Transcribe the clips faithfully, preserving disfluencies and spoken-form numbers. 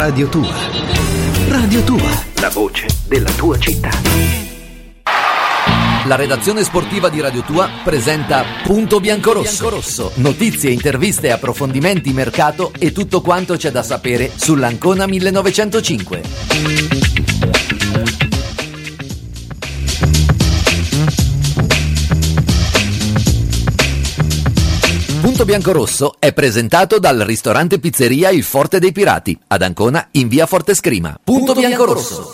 Radio Tua. Radio Tua. La voce della tua città. La redazione sportiva di Radio Tua presenta Punto Biancorosso. Notizie, interviste, approfondimenti, mercato e tutto quanto c'è da sapere sull'Ancona millenovecentocinque. Punto Biancorosso è presentato dal ristorante pizzeria Il Forte dei Pirati, ad Ancona in via Fortescrima. Punto Biancorosso.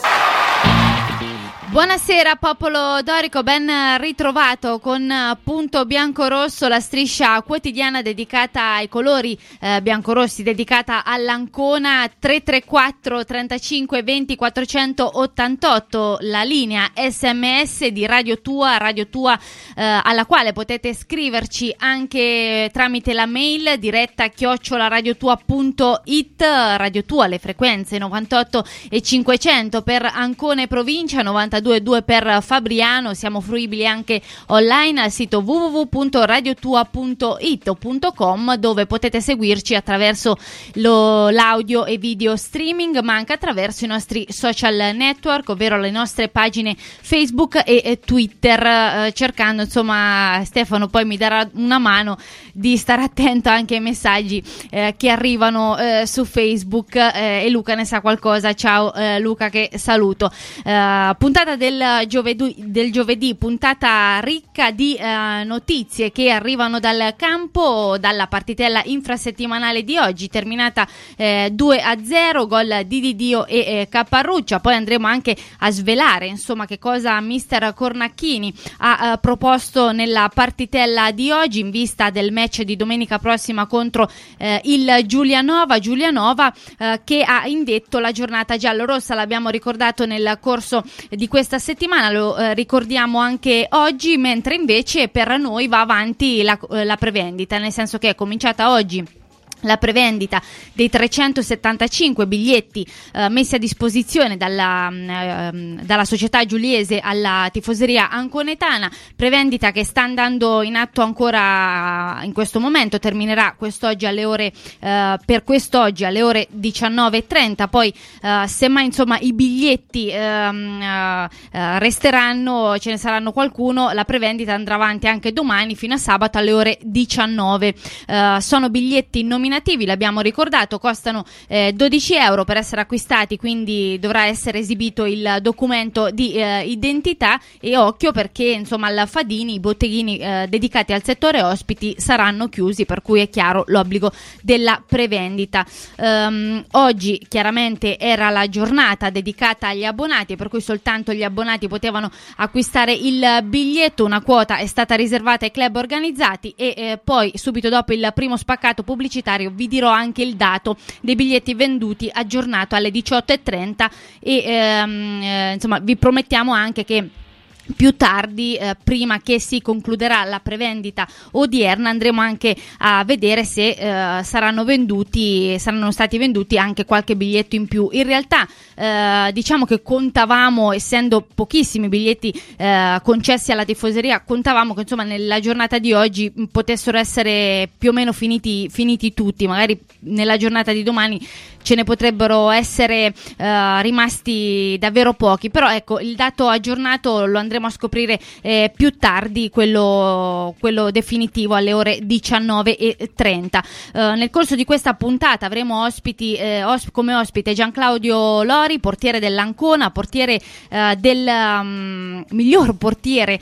Buonasera popolo dorico, ben ritrovato con Punto Biancorosso, la striscia quotidiana dedicata ai colori eh, biancorossi, dedicata all'Ancona. Tre tre quattro trentacinque venti quattrocentottantotto, la linea sms di Radio Tua, Radio Tua eh, alla quale potete scriverci anche tramite la mail diretta chiocciola radiotua punto it. Radio Tua, le frequenze novantotto e cinquecento per Ancona e provincia, novantadue e due per Fabriano. Siamo fruibili anche online al sito w w w punto radiotua punto it o punto com, dove potete seguirci attraverso lo, l'audio e video streaming, ma anche attraverso i nostri social network, ovvero le nostre pagine Facebook e, e Twitter, eh, cercando, insomma, Stefano poi mi darà una mano, di stare attento anche ai messaggi eh, che arrivano eh, su Facebook, eh, e Luca ne sa qualcosa. Ciao eh, Luca, che saluto. Eh, puntata del giovedì, del giovedì, puntata ricca di eh, notizie che arrivano dal campo, dalla partitella infrasettimanale di oggi, terminata eh, due a zero, gol di Didio e eh, Capparruccia. Poi andremo anche a svelare, insomma, che cosa mister Cornacchini ha eh, proposto nella partitella di oggi, in vista del match di domenica prossima contro eh, il Giulianova. Giulianova eh, che ha indetto la giornata giallorossa, l'abbiamo ricordato nel corso di questa settimana, lo eh, ricordiamo anche oggi, mentre invece per noi va avanti la, la prevendita, nel senso che è cominciata oggi la prevendita dei trecentosettantacinque biglietti eh, messi a disposizione dalla, eh, dalla società giuliese alla tifoseria anconetana, prevendita che sta andando in atto ancora in questo momento, terminerà quest'oggi alle ore eh, per quest'oggi alle ore diciannove e trenta. Poi eh, semmai, insomma, i biglietti ehm, eh, resteranno, ce ne saranno qualcuno, la prevendita andrà avanti anche domani fino a sabato alle ore diciannove. Eh, sono biglietti nominativi, l'abbiamo ricordato, costano eh, dodici euro per essere acquistati, quindi dovrà essere esibito il documento di eh, identità, e occhio perché, insomma, al Fadini i botteghini eh, dedicati al settore ospiti saranno chiusi, per cui è chiaro l'obbligo della prevendita. Um, oggi chiaramente era la giornata dedicata agli abbonati, per cui soltanto gli abbonati potevano acquistare il biglietto. Una quota è stata riservata ai club organizzati e eh, poi subito dopo il primo spaccato pubblicitario vi dirò anche il dato dei biglietti venduti aggiornato alle diciotto e trenta, e ehm, eh, insomma vi promettiamo anche che più tardi, eh, prima che si concluderà la prevendita odierna, andremo anche a vedere se eh, saranno venduti, saranno stati venduti anche qualche biglietto in più. In realtà eh, diciamo che contavamo, essendo pochissimi biglietti eh, concessi alla tifoseria, contavamo che, insomma, nella giornata di oggi potessero essere più o meno finiti, finiti tutti. Magari nella giornata di domani ce ne potrebbero essere eh, rimasti davvero pochi, però ecco, il dato aggiornato lo andremo a scoprire eh, più tardi, quello, quello definitivo alle ore diciannove e trenta. Eh, nel corso di questa puntata avremo ospiti eh, os- come ospite Gianclaudio Lori, portiere dell'Ancona, portiere eh, del um, miglior portiere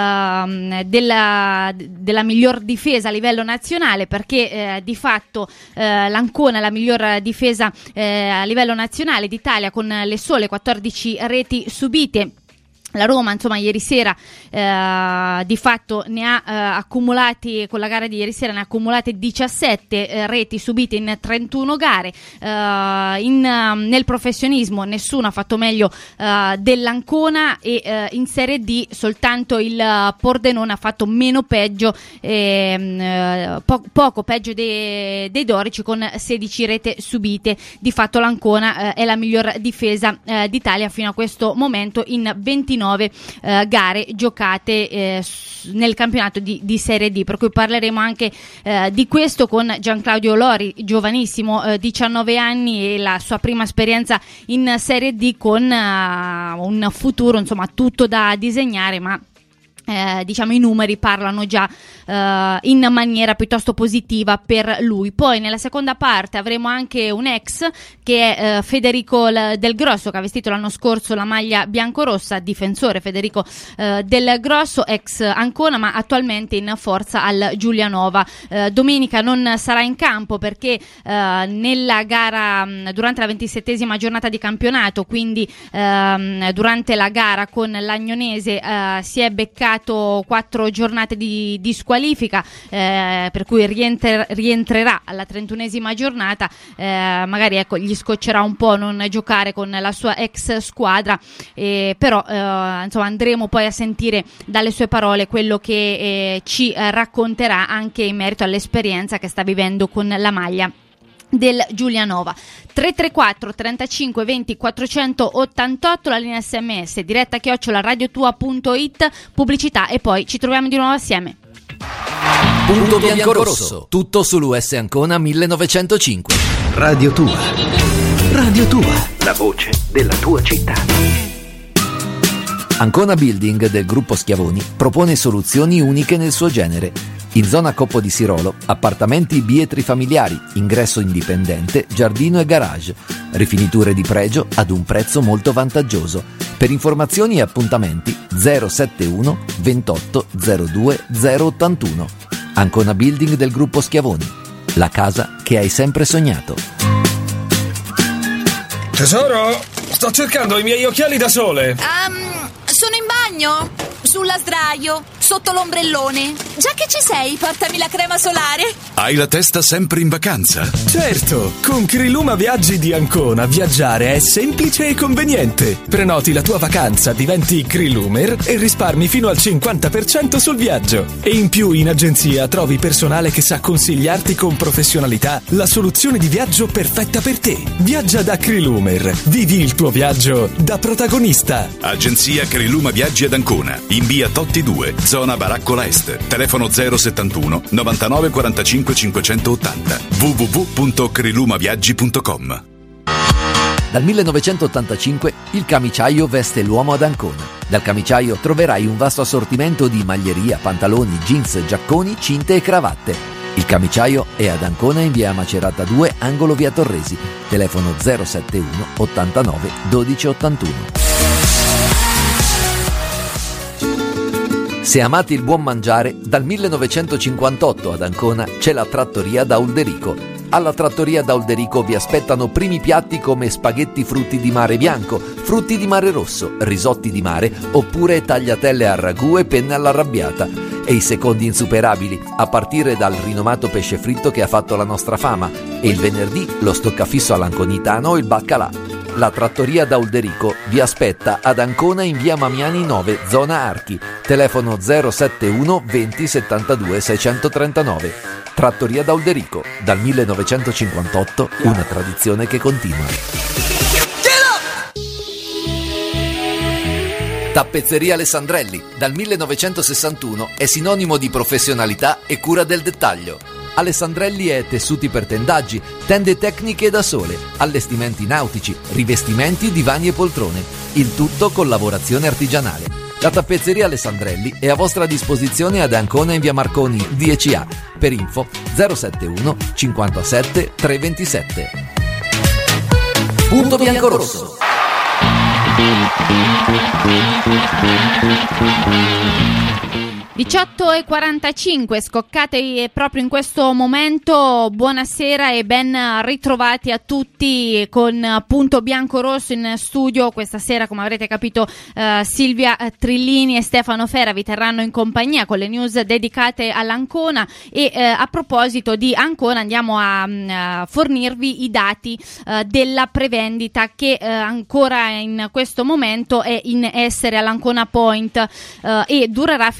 uh, della, della miglior difesa a livello nazionale, perché eh, di fatto eh, l'Ancona è la miglior difesa eh, a livello nazionale d'Italia, con le sole quattordici reti subite. La Roma, insomma, ieri sera eh, di fatto ne ha eh, accumulati, con la gara di ieri sera ne ha accumulate diciassette eh, reti subite in trentuno gare. Eh, in, nel professionismo nessuno ha fatto meglio eh, dell'Ancona, e eh, in Serie D soltanto il Pordenone ha fatto meno peggio, eh, po- poco peggio dei, dei Dorici, con sedici rete subite. Di fatto l'Ancona eh, è la miglior difesa eh, d'Italia fino a questo momento, in ventinove ventinove eh, gare giocate eh, nel campionato di, di Serie D, per cui parleremo anche eh, di questo con Gianclaudio Lori, giovanissimo, eh, diciannove anni, e la sua prima esperienza in Serie D, con uh, un futuro insomma tutto da disegnare, ma Eh, diciamo i numeri parlano già eh, in maniera piuttosto positiva per lui. Poi nella seconda parte avremo anche un ex, che è eh, Federico Del Grosso, che ha vestito l'anno scorso la maglia biancorossa, difensore Federico eh, Del Grosso, ex Ancona ma attualmente in forza al Giulianova. Eh, domenica non sarà in campo perché eh, nella gara durante la ventisettesima giornata di campionato, quindi ehm, durante la gara con l'Agnonese eh, si è beccato quattro giornate di, di squalifica, eh, per cui rienter- rientrerà alla trentunesima giornata. Eh, magari ecco gli scoccerà un po' non giocare con la sua ex squadra, eh, però eh, insomma andremo poi a sentire dalle sue parole quello che eh, ci eh, racconterà anche in merito all'esperienza che sta vivendo con la maglia del Giulianova. Tre tre quattro trentacinque venti quattrocentottantotto la linea sms, diretta chiocciola radiotua punto it, pubblicità e poi ci troviamo di nuovo assieme. Punto biancorosso, tutto sull'U S Ancona millenovecentocinque. Radio Tua. Radio Tua, la voce della tua città. Ancona Building del gruppo Schiavoni propone soluzioni uniche nel suo genere. In zona Coppo di Sirolo, appartamenti bietri familiari, ingresso indipendente, giardino e garage. Rifiniture di pregio ad un prezzo molto vantaggioso. Per informazioni e appuntamenti zero settantuno ventotto zero due zero ottantuno. Ancona Building del gruppo Schiavoni. La casa che hai sempre sognato. Tesoro, sto cercando i miei occhiali da sole. Um, sono in bagno, sulla sdraio, sotto l'ombrellone. Già che ci sei, portami la crema solare. Hai la testa sempre in vacanza? Certo, con Criluma Viaggi di Ancona viaggiare è semplice e conveniente. Prenoti la tua vacanza, diventi Crilumer e risparmi fino al cinquanta per cento sul viaggio. E in più in agenzia trovi personale che sa consigliarti con professionalità la soluzione di viaggio perfetta per te. Viaggia da Crilumer, vivi il tuo viaggio da protagonista. Agenzia Criluma Viaggi ad Ancona, in via Totti due, zona Baraccola Est. Telefono zero settantuno novantanove quarantacinque cinquecentottanta. w w w punto crilumaviaggi punto com. Dal millenovecentottantacinque il camiciaio veste l'uomo ad Ancona. Dal camiciaio troverai un vasto assortimento di maglieria, pantaloni, jeans, giacconi, cinte e cravatte. Il camiciaio è ad Ancona in via Macerata due, angolo via Torresi. Telefono zero settantuno ottantanove dodici ottantuno. Se amate il buon mangiare, dal millenovecentocinquantotto ad Ancona c'è la trattoria da Ulderico. Alla trattoria da Ulderico vi aspettano primi piatti come spaghetti frutti di mare bianco, frutti di mare rosso, risotti di mare oppure tagliatelle al ragù e penne all'arrabbiata. E i secondi insuperabili, a partire dal rinomato pesce fritto che ha fatto la nostra fama, e il venerdì lo stoccafisso all'anconitano o il baccalà. La trattoria da Ulderico vi aspetta ad Ancona in via Mamiani nove, zona Archi. Telefono zero settantuno venti settantadue seicentotrentanove. Trattoria da Ulderico, dal millenovecentocinquantotto, una tradizione che continua. Tappezzeria Alessandrelli, dal millenovecentosessantuno, è sinonimo di professionalità e cura del dettaglio. Alessandrelli è tessuti per tendaggi, tende tecniche da sole, allestimenti nautici, rivestimenti, divani e poltrone, il tutto con lavorazione artigianale. La tappezzeria Alessandrelli è a vostra disposizione ad Ancona in via Marconi dieci A. Per info zero settantuno cinquantasette trecentoventisette. Punto biancorosso. diciotto e quarantacinque, scoccate proprio in questo momento. Buonasera e ben ritrovati a tutti con Punto Biancorosso in studio. Questa sera, come avrete capito, eh, Silvia Trillini e Stefano Fera vi terranno in compagnia con le news dedicate all'Ancona. E eh, a proposito di Ancona andiamo a, a fornirvi i dati eh, della prevendita che eh, ancora in questo momento è in essere all'Ancona Point eh, e durerà fino a sabato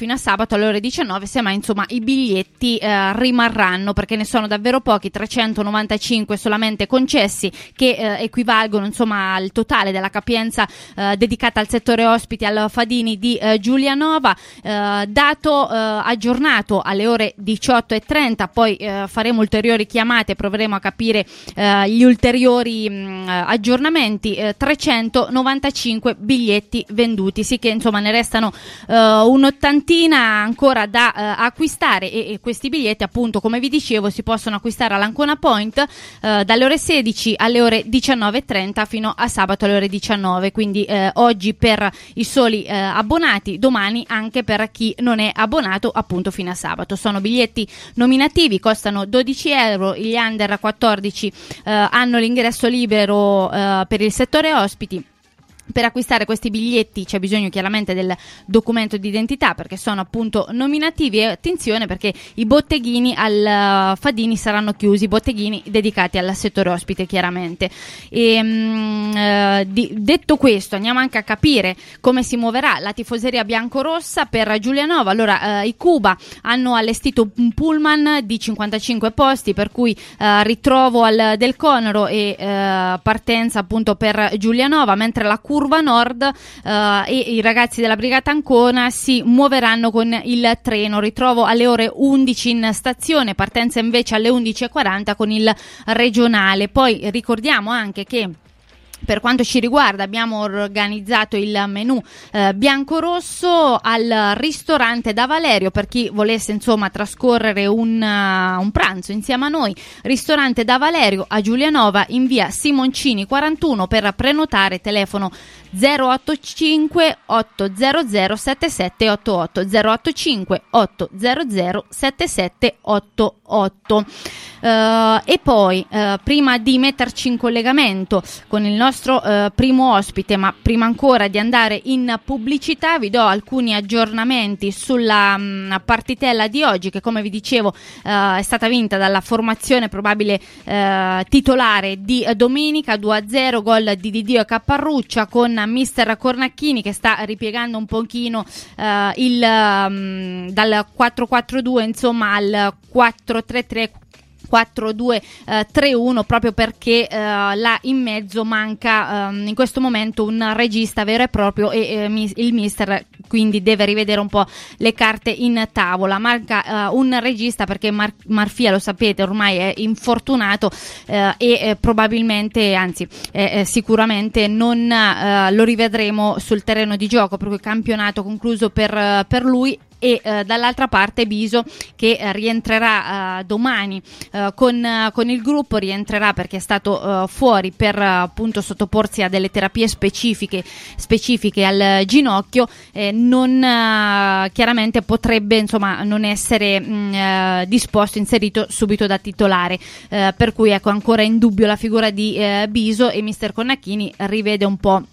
sabato alle ore diciannove, semmai insomma i biglietti eh, rimarranno, perché ne sono davvero pochi, trecentonovantacinque solamente concessi, che eh, equivalgono insomma al totale della capienza eh, dedicata al settore ospiti al Fadini di eh, Giulianova. Eh, dato eh, aggiornato alle ore diciotto e trenta, poi eh, faremo ulteriori chiamate, proveremo a capire eh, gli ulteriori mh, aggiornamenti. eh, trecentonovantacinque biglietti venduti, sì che insomma ne restano eh, un'ottantina ancora da eh, acquistare, e, e questi biglietti appunto, come vi dicevo, si possono acquistare all'Ancona Point eh, dalle ore sedici alle ore diciannove e trenta fino a sabato alle ore diciannove, quindi eh, oggi per i soli eh, abbonati, domani anche per chi non è abbonato appunto fino a sabato. Sono biglietti nominativi, costano dodici euro, gli under quattordici eh, hanno l'ingresso libero eh, per il settore ospiti. Per acquistare questi biglietti c'è bisogno chiaramente del documento d'identità, perché sono appunto nominativi, e attenzione perché i botteghini al Fadini saranno chiusi, botteghini dedicati al settore ospite chiaramente. E, mh, eh, di, detto questo, andiamo anche a capire come si muoverà la tifoseria biancorossa per Giulianova. Allora eh, i Cuba hanno allestito un pullman di cinquantacinque posti, per cui eh, ritrovo al Del Conero e eh, partenza appunto per Giulianova, mentre la curva nord eh, e i ragazzi della Brigata Ancona si muoveranno con il treno. Ritrovo alle ore undici in stazione, partenza invece alle undici e quaranta con il regionale. Poi ricordiamo anche che per quanto ci riguarda abbiamo organizzato il menù eh, biancorosso al ristorante da Valerio, per chi volesse insomma trascorrere un, uh, un pranzo insieme a noi. Ristorante da Valerio a Giulianova in via Simoncini quarantuno. Per prenotare telefono zero otto cinque otto zero zero sette sette otto otto zero otto cinque otto zero zero sette sette otto otto. Uh, e poi uh, prima di metterci in collegamento con il nostro uh, primo ospite, ma prima ancora di andare in pubblicità, vi do alcuni aggiornamenti sulla um, partitella di oggi, che come vi dicevo uh, è stata vinta dalla formazione probabile uh, titolare di domenica. Due a zero, gol di Didio Capparruccia, con mister Cornacchini che sta ripiegando un pochino uh, il um, dal quattro quattro due insomma al quattro tre tre quattro due tre uno, proprio perché eh, là in mezzo manca eh, in questo momento un regista vero e proprio, e eh, mi, il mister quindi deve rivedere un po' le carte in tavola. Manca eh, un regista perché Mar- Marfia, lo sapete, ormai è infortunato eh, e eh, probabilmente, anzi eh, eh, sicuramente non eh, lo rivedremo sul terreno di gioco, proprio il campionato concluso per, per lui. E eh, dall'altra parte Biso, che eh, rientrerà eh, domani eh, con, eh, con il gruppo, rientrerà perché è stato eh, fuori per eh, appunto sottoporsi a delle terapie specifiche specifiche al ginocchio. Eh, non eh, chiaramente potrebbe insomma non essere mh, eh, disposto, inserito subito da titolare, eh, per cui ecco ancora in dubbio la figura di eh, Biso, e mister Cornacchini rivede un po'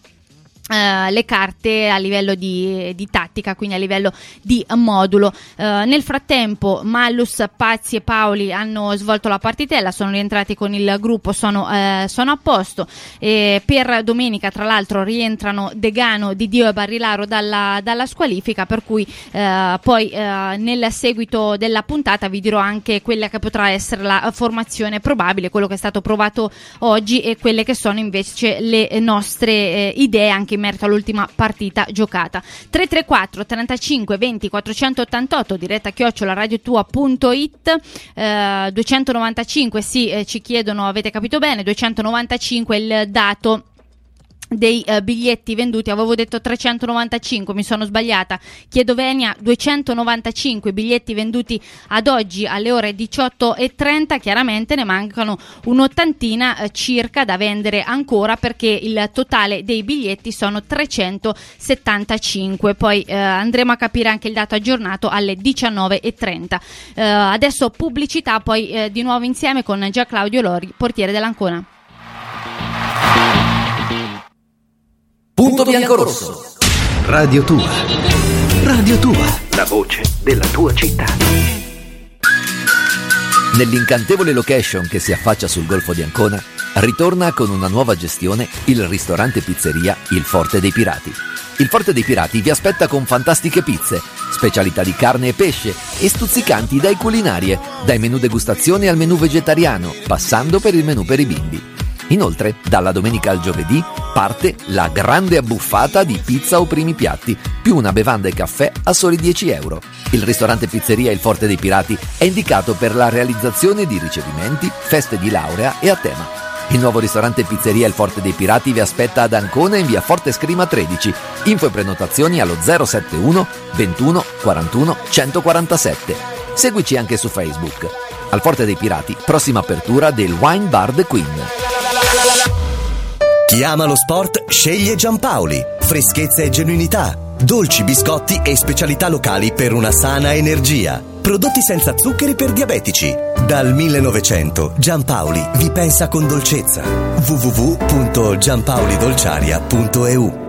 Uh, le carte a livello di, di tattica, quindi a livello di modulo. Uh, nel frattempo Mallus, Pazzi e Paoli hanno svolto la partitella, sono rientrati con il gruppo, sono, uh, sono a posto. E per domenica tra l'altro rientrano Degano, Didio e Barrilaro dalla, dalla squalifica, per cui uh, poi uh, nel seguito della puntata vi dirò anche quella che potrà essere la formazione probabile, quello che è stato provato oggi e quelle che sono invece le nostre eh, idee anche in merito all'ultima partita giocata. Tre tre quattro trentacinque venti quattrocentottantotto, diretta chiocciola radiotua punto it. eh, duecentonovantacinque sì, eh, ci chiedono, avete capito bene, duecentonovantacinque il dato dei uh, biglietti venduti. Avevo detto trecentonovantacinque, mi sono sbagliata, chiedo venia. Duecentonovantacinque biglietti venduti ad oggi alle ore diciotto e trenta. Chiaramente ne mancano un'ottantina uh, circa da vendere ancora, perché il totale dei biglietti sono trecentosettantacinque. Poi uh, andremo a capire anche il dato aggiornato alle diciannove e trenta. Uh, adesso pubblicità, poi uh, di nuovo insieme con Gian Claudio Lori, portiere dell'Ancona. Punto biancorosso. Radio tua. Radio tua. La voce della tua città. Nell'incantevole location che si affaccia sul Golfo di Ancona Ritorna con una nuova gestione il ristorante pizzeria Il Forte dei Pirati. Il Forte dei Pirati vi aspetta con fantastiche pizze, specialità di carne e pesce e stuzzicanti idee culinarie, dai menù degustazione al menù vegetariano, passando per il menù per i bimbi. Inoltre, dalla domenica al giovedì parte la grande abbuffata di pizza o primi piatti, più una bevanda e caffè a soli dieci euro. Il ristorante pizzeria Il Forte dei Pirati è indicato per la realizzazione di ricevimenti, feste di laurea e a tema. Il nuovo ristorante pizzeria Il Forte dei Pirati vi aspetta ad Ancona in via Forte Scrima tredici. Info e prenotazioni allo zero sette uno ventuno quarantuno centoquarantasette. Seguici anche su Facebook. Al Forte dei Pirati, prossima apertura del Wine Bar The Queen. Chi ama lo sport sceglie Giampaoli. Freschezza e genuinità. Dolci, biscotti e specialità locali per una sana energia. Prodotti senza zuccheri per diabetici. Dal millenovecento Giampaoli vi pensa con dolcezza. w w w punto giampaolidolciaria punto e u.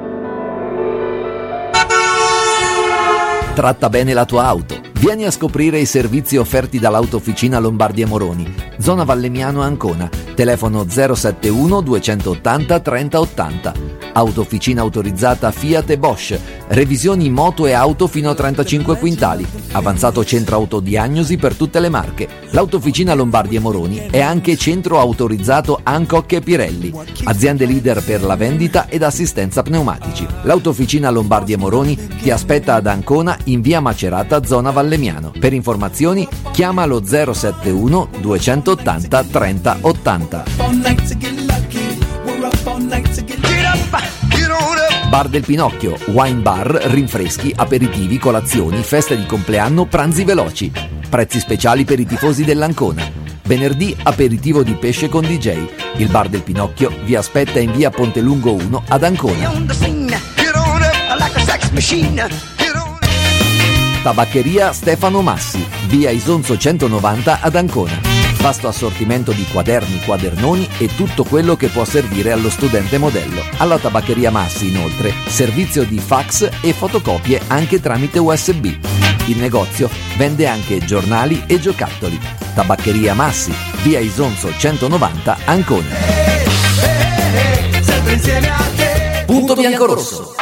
Tratta bene la tua auto. Vieni a scoprire i servizi offerti dall'Autofficina Lombardi e Moroni, zona Vallemiano Ancona, telefono zero sette uno duecentottanta trenta ottanta. Autofficina autorizzata Fiat e Bosch, revisioni moto e auto fino a trentacinque quintali, avanzato centro autodiagnosi per tutte le marche. L'Autofficina Lombardi e Moroni è anche centro autorizzato Hancock e Pirelli, aziende leader per la vendita ed assistenza pneumatici. L'Autofficina Lombardi e Moroni ti aspetta ad Ancona in via Macerata, zona Vallemiano. Per informazioni chiama lo zero sette uno duecentottanta trenta ottanta. Bar del Pinocchio, wine bar, rinfreschi, aperitivi, colazioni, feste di compleanno, pranzi veloci. Prezzi speciali per i tifosi dell'Ancona. Venerdì aperitivo di pesce con D J. Il Bar del Pinocchio vi aspetta in via Pontelungo uno ad Ancona. Tabaccheria Stefano Massi, via Isonzo centonovanta ad Ancona. Vasto assortimento di quaderni, quadernoni e tutto quello che può servire allo studente modello. Alla Tabaccheria Massi, inoltre, servizio di fax e fotocopie anche tramite U S B. Il negozio vende anche giornali e giocattoli. Tabaccheria Massi, via Isonzo centonovanta, Ancona. Punto biancorosso.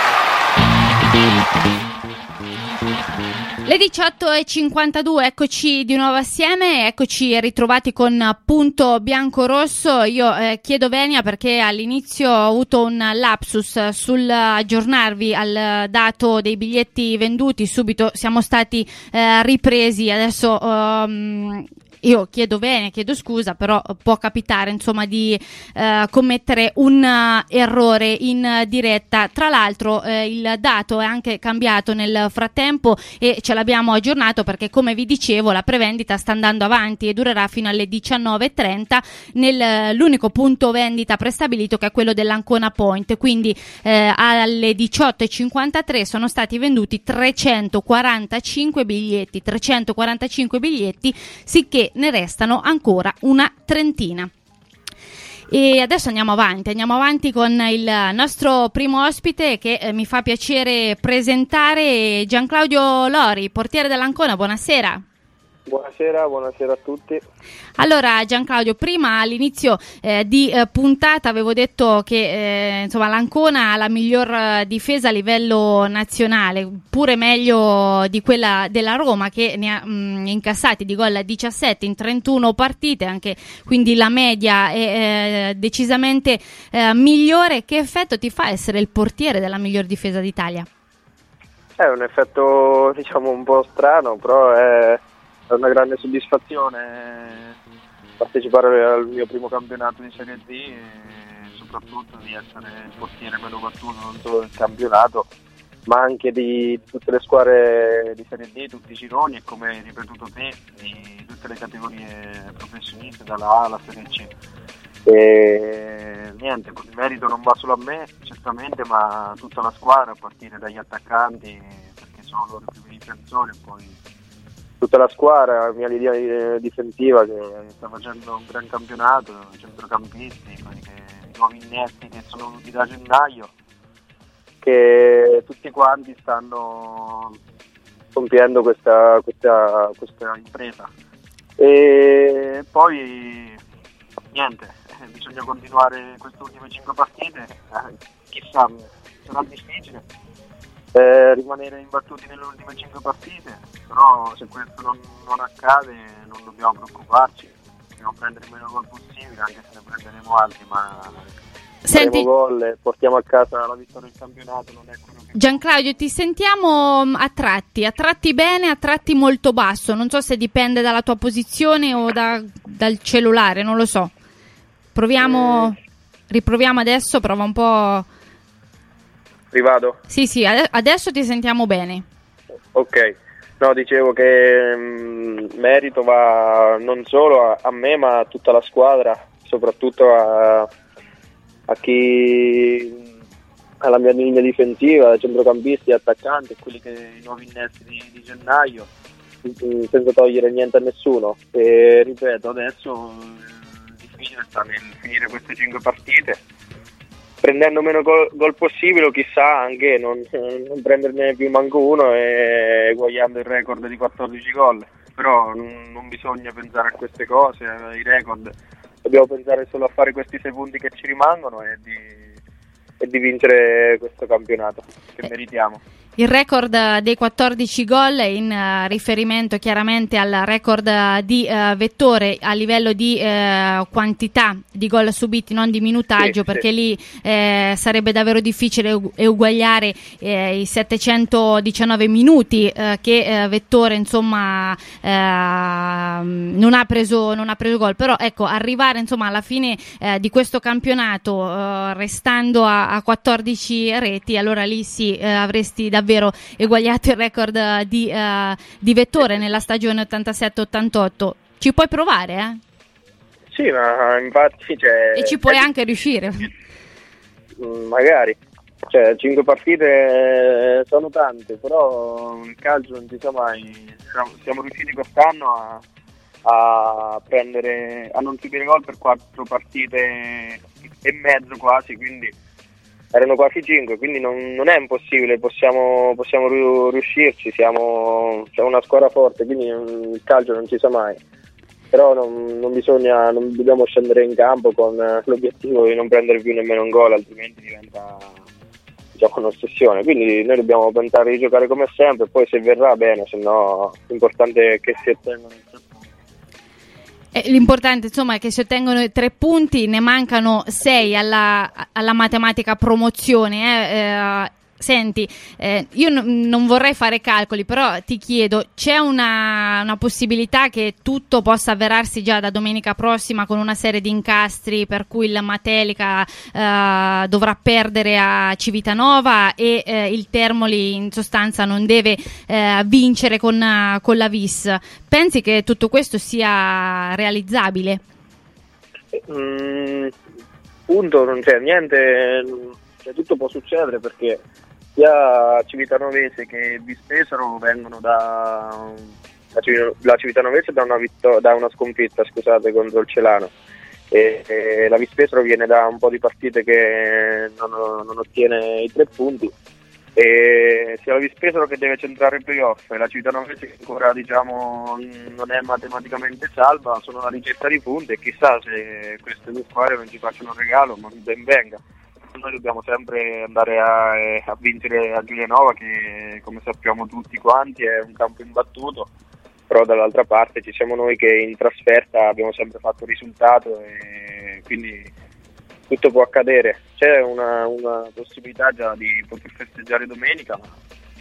Le diciotto e cinquantadue, eccoci di nuovo assieme, eccoci ritrovati con Punto Biancorosso. Io eh, chiedo venia perché all'inizio ho avuto un lapsus sul aggiornarvi al dato dei biglietti venduti, subito siamo stati eh, ripresi, adesso um, io chiedo bene, chiedo scusa, però può capitare insomma di eh, commettere un uh, errore in diretta. Tra l'altro eh, il dato è anche cambiato nel frattempo e ce l'abbiamo aggiornato perché, come vi dicevo, la prevendita sta andando avanti e durerà fino alle diciannove e trenta nell'unico punto vendita prestabilito, che è quello dell'Ancona Point. Quindi eh, alle diciotto e cinquantatré sono stati venduti trecentoquarantacinque biglietti, trecentoquarantacinque biglietti, sicché ne restano ancora una trentina. E adesso andiamo avanti, andiamo avanti con il nostro primo ospite che eh, mi fa piacere presentare, Gianclaudio Lori, portiere dell'Ancona. Buonasera. Buonasera, buonasera a tutti. Allora Gianclaudio, prima all'inizio eh, di eh, puntata avevo detto che eh, insomma l'Ancona ha la miglior eh, difesa a livello nazionale, pure meglio di quella della Roma, che ne ha mh, incassati di gol diciassette in trentuno partite, anche quindi la media è eh, decisamente eh, migliore. Che effetto ti fa essere il portiere della miglior difesa d'Italia? È un effetto diciamo un po' strano, però è È una grande soddisfazione partecipare al mio primo campionato di Serie D e soprattutto di essere il portiere meno battuto non solo del campionato, ma anche di tutte le squadre di Serie D, tutti i gironi, e come hai ripetuto te, di tutte le categorie professioniste, dalla A alla Serie C. E niente, il merito non va solo a me certamente, ma a tutta la squadra, a partire dagli attaccanti, perché sono loro i primi difensori, e poi tutta la squadra, la mia linea difensiva che sta facendo un gran campionato, i centrocampisti, quelli che, i nuovi innetti che sono venuti da gennaio, che tutti quanti stanno compiendo questa, questa, questa impresa. E poi niente, bisogna continuare queste ultime cinque partite, eh, chissà, sarà difficile eh, rimanere imbattuti nelle ultime cinque partite, però se questo non, non accade non dobbiamo preoccuparci, dobbiamo prendere meno gol possibile, anche se ne prenderemo altri, ma Senti, gol e portiamo a casa la vittoria del campionato. Non è quello che... Gianclaudio, ti sentiamo a tratti, a tratti bene, a tratti molto basso, non so se dipende dalla tua posizione o da, dal cellulare, non lo so. Proviamo, eh. riproviamo adesso, prova un po'. Rivado? Sì, sì, adesso ti sentiamo bene. Ok, no, dicevo che mh, merito va non solo a, a me ma a tutta la squadra, soprattutto a, a chi, alla mia linea difensiva, centrocampisti, attaccanti, quelli che i nuovi innesti di, di gennaio, senza togliere niente a nessuno. E ripeto, adesso il difficile sta nel finire queste cinque partite, prendendo meno gol, gol possibile, o chissà anche non, non prenderne più manco uno e eguagliando il record di quattordici gol. Però non, non bisogna pensare a queste cose, ai record, dobbiamo pensare solo a fare questi sei punti che ci rimangono e di, e di vincere questo campionato che meritiamo. Il record dei quattordici gol in uh, riferimento chiaramente al record di uh, Vettore a livello di uh, quantità di gol subiti, non di minutaggio, sì, perché sì. lì eh, sarebbe davvero difficile u- uguagliare eh, i settecentodiciannove minuti eh, che eh, Vettore insomma eh, non ha preso non ha preso gol. Però ecco, arrivare insomma alla fine eh, di questo campionato eh, restando a, a quattordici reti, allora lì sì eh, avresti davvero eguagliato il record di, uh, di Vettore nella stagione ottantasette ottantotto. Ci puoi provare, eh? Sì, ma infatti cioè, e ci puoi è... anche riuscire. Magari, cioè cinque partite sono tante, però il calcio non si sa mai. Siamo riusciti quest'anno a, a prendere, a non subire gol per quattro partite e mezzo quasi, quindi erano quasi cinque, quindi non, non è impossibile, possiamo, possiamo riuscirci, siamo, siamo una squadra forte, quindi il calcio non si sa mai. Però non, non bisogna, non dobbiamo scendere in campo con l'obiettivo di non prendere più nemmeno un gol, altrimenti diventa, diciamo, un'ossessione. Quindi noi dobbiamo tentare di giocare come sempre, poi se verrà bene, se no l'importante è che si ottengano i tre punti. Eh, l'importante insomma è che si ottengono i tre punti, ne mancano sei alla, alla matematica promozione. Eh, eh, senti, eh, io n- non vorrei fare calcoli, però ti chiedo, c'è una, una possibilità che tutto possa avverarsi già da domenica prossima con una serie di incastri per cui il Matelica eh, dovrà perdere a Civitanova e eh, il Termoli in sostanza non deve eh, vincere con, con la Vis? Pensi che tutto questo sia realizzabile? Mm, punto, non c'è niente, cioè, tutto può succedere perché sia Civitanovese che Vispesaro vengono da la Civitanovese da una, vittor- da una sconfitta, scusate, contro il Celano, e, e la Vispesaro viene da un po' di partite che non, non ottiene i tre punti, e sia la Vispesaro che deve centrare il playoff e la Civitanovese che ancora, diciamo, non è matematicamente salva, sono una ricerca di punti e chissà se queste due squadre non ci facciano un regalo, ma ben venga. Noi dobbiamo sempre andare a, a vincere a Giulianova, che come sappiamo tutti quanti è un campo imbattuto, però dall'altra parte ci siamo noi che in trasferta abbiamo sempre fatto risultato e quindi tutto può accadere. C'è una, una possibilità già di poter festeggiare domenica, ma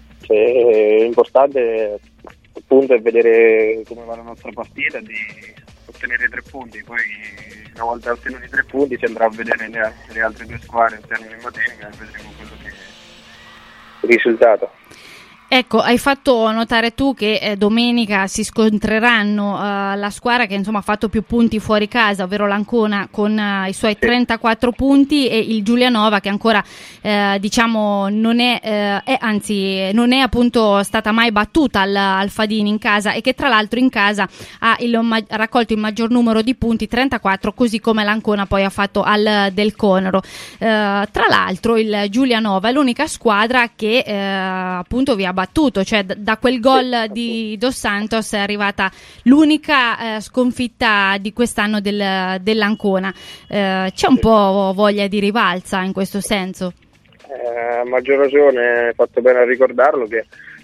l'importante appunto è vedere come va la nostra partita e di ottenere i tre punti. Poi una volta ottenuti i tre punti si andrà a vedere le, le altre due squadre, Termoli e Matelica, e vedremo quello che è il risultato. Ecco, hai fatto notare tu che eh, domenica si scontreranno uh, la squadra che insomma ha fatto più punti fuori casa, ovvero l'Ancona con uh, i suoi trentaquattro punti, e il Giulianova che ancora eh, diciamo non è, eh, è anzi non è appunto stata mai battuta al, al Fadini in casa, e che tra l'altro in casa ha, il, ha raccolto il maggior numero di punti, trentaquattro, così come l'Ancona poi ha fatto al Del Conero. Eh, tra l'altro il Giulianova è l'unica squadra che eh, appunto vi ha battuto, cioè d- da quel gol sì, di Dos Santos è arrivata l'unica eh, sconfitta di quest'anno del, dell'Ancona. Eh, c'è un sì. po' voglia di rivalsa in questo senso? Eh, a maggior ragione, hai fatto bene a ricordarlo che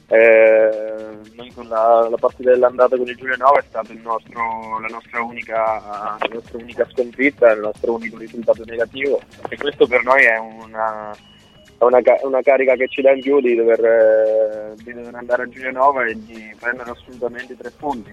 eh, noi con la, la partita dell'andata con il Giulianova è stata il nostro, la, nostra unica, la nostra unica sconfitta, il nostro unico risultato negativo, e questo per noi è una, una, una carica che ci dà in più di dover, eh, di dover andare a Giulianova e di prendere assolutamente tre punti,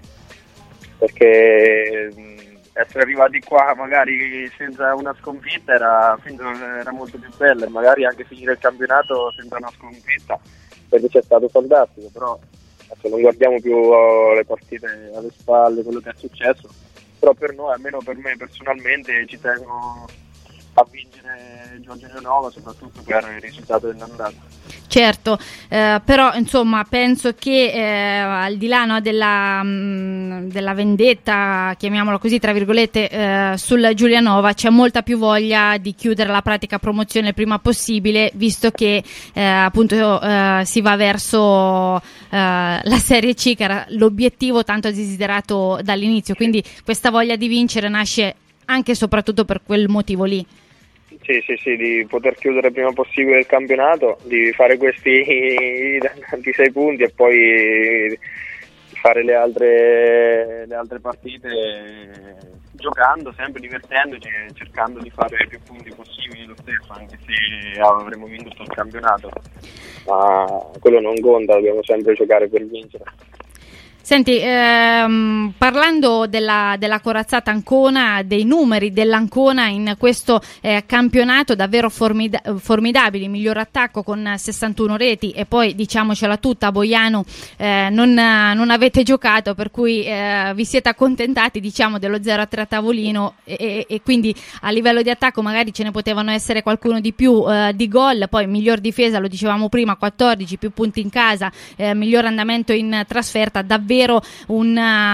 perché essere arrivati qua magari senza una sconfitta era, era molto più bello, e magari anche finire il campionato senza una sconfitta, perché c'è stato fantastico, però se non guardiamo più le partite alle spalle, quello che è successo, però per noi, almeno per me personalmente, ci tengo a vincere Giorgio Giulianova, soprattutto per il risultato dell'andata. Certo, eh, però insomma penso che eh, al di là no, della, mh, della vendetta, chiamiamola così tra virgolette, eh, sul Giulianova c'è molta più voglia di chiudere la pratica promozione il prima possibile, visto che eh, appunto eh, si va verso eh, la Serie C, che era l'obiettivo tanto desiderato dall'inizio, quindi questa voglia di vincere nasce anche e soprattutto per quel motivo lì. Sì, sì, sì, di poter chiudere il prima possibile il campionato, di fare questi ventisei punti e poi fare le altre, le altre partite giocando, sempre divertendoci e cercando di fare più punti possibili lo stesso, anche se avremo vinto tutto il campionato. Ma quello non conta, dobbiamo sempre giocare per vincere. Senti, ehm, parlando della, della corazzata Ancona, dei numeri dell'Ancona in questo eh, campionato davvero formida- formidabili, miglior attacco con sessantuno reti, e poi diciamocela tutta, a Boiano eh, non, non avete giocato, per cui eh, vi siete accontentati diciamo dello zero a tre a tavolino, e, e, e quindi a livello di attacco magari ce ne potevano essere qualcuno di più eh, di gol, poi miglior difesa, lo dicevamo prima, quattordici, più punti in casa, eh, miglior andamento in trasferta, davvero un,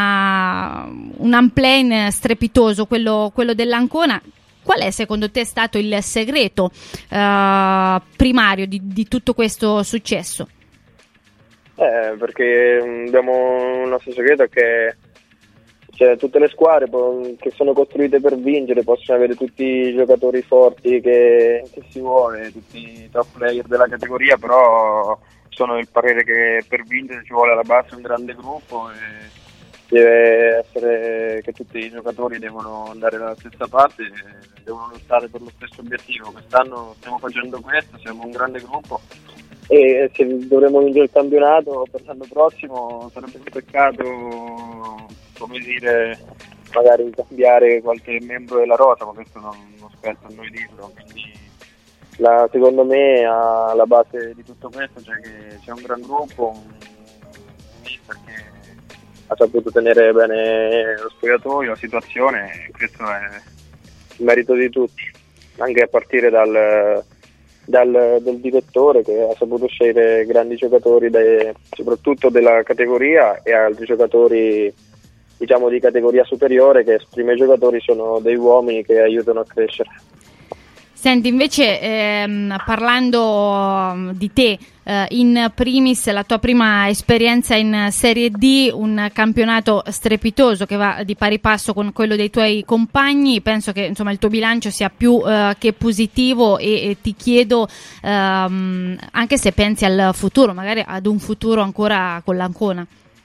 uh, un unplane strepitoso quello, quello dell'Ancona. Qual è secondo te stato il segreto uh, primario di, di tutto questo successo? Eh, perché abbiamo il nostro segreto è che cioè, tutte le squadre che sono costruite per vincere possono avere tutti i giocatori forti che, che si vuole, tutti i top player della categoria, però sono il parere che per vincere ci vuole alla base un grande gruppo e deve essere che tutti i giocatori devono andare dalla stessa parte e devono lottare per lo stesso obiettivo. Quest'anno stiamo facendo questo, siamo un grande gruppo e se dovremmo vincere il campionato per l'anno prossimo sarebbe un peccato, come dire, magari cambiare qualche membro della rosa, ma questo non, non spetta a noi dirlo, quindi La, secondo me alla base di tutto questo c'è che c'è un gran gruppo, un mister che ha saputo tenere bene lo spogliatoio, la situazione, e questo è il merito di tutti, anche a partire dal, dal, dal direttore che ha saputo scegliere grandi giocatori dai, soprattutto della categoria, e altri giocatori diciamo di categoria superiore, che i primi giocatori sono dei uomini che aiutano a crescere. Senti, invece ehm, parlando di te, eh, in primis la tua prima esperienza in Serie D, un campionato strepitoso che va di pari passo con quello dei tuoi compagni, penso che insomma il tuo bilancio sia più eh, che positivo, e, e ti chiedo ehm, anche se pensi al futuro, magari ad un futuro ancora con l'Ancona.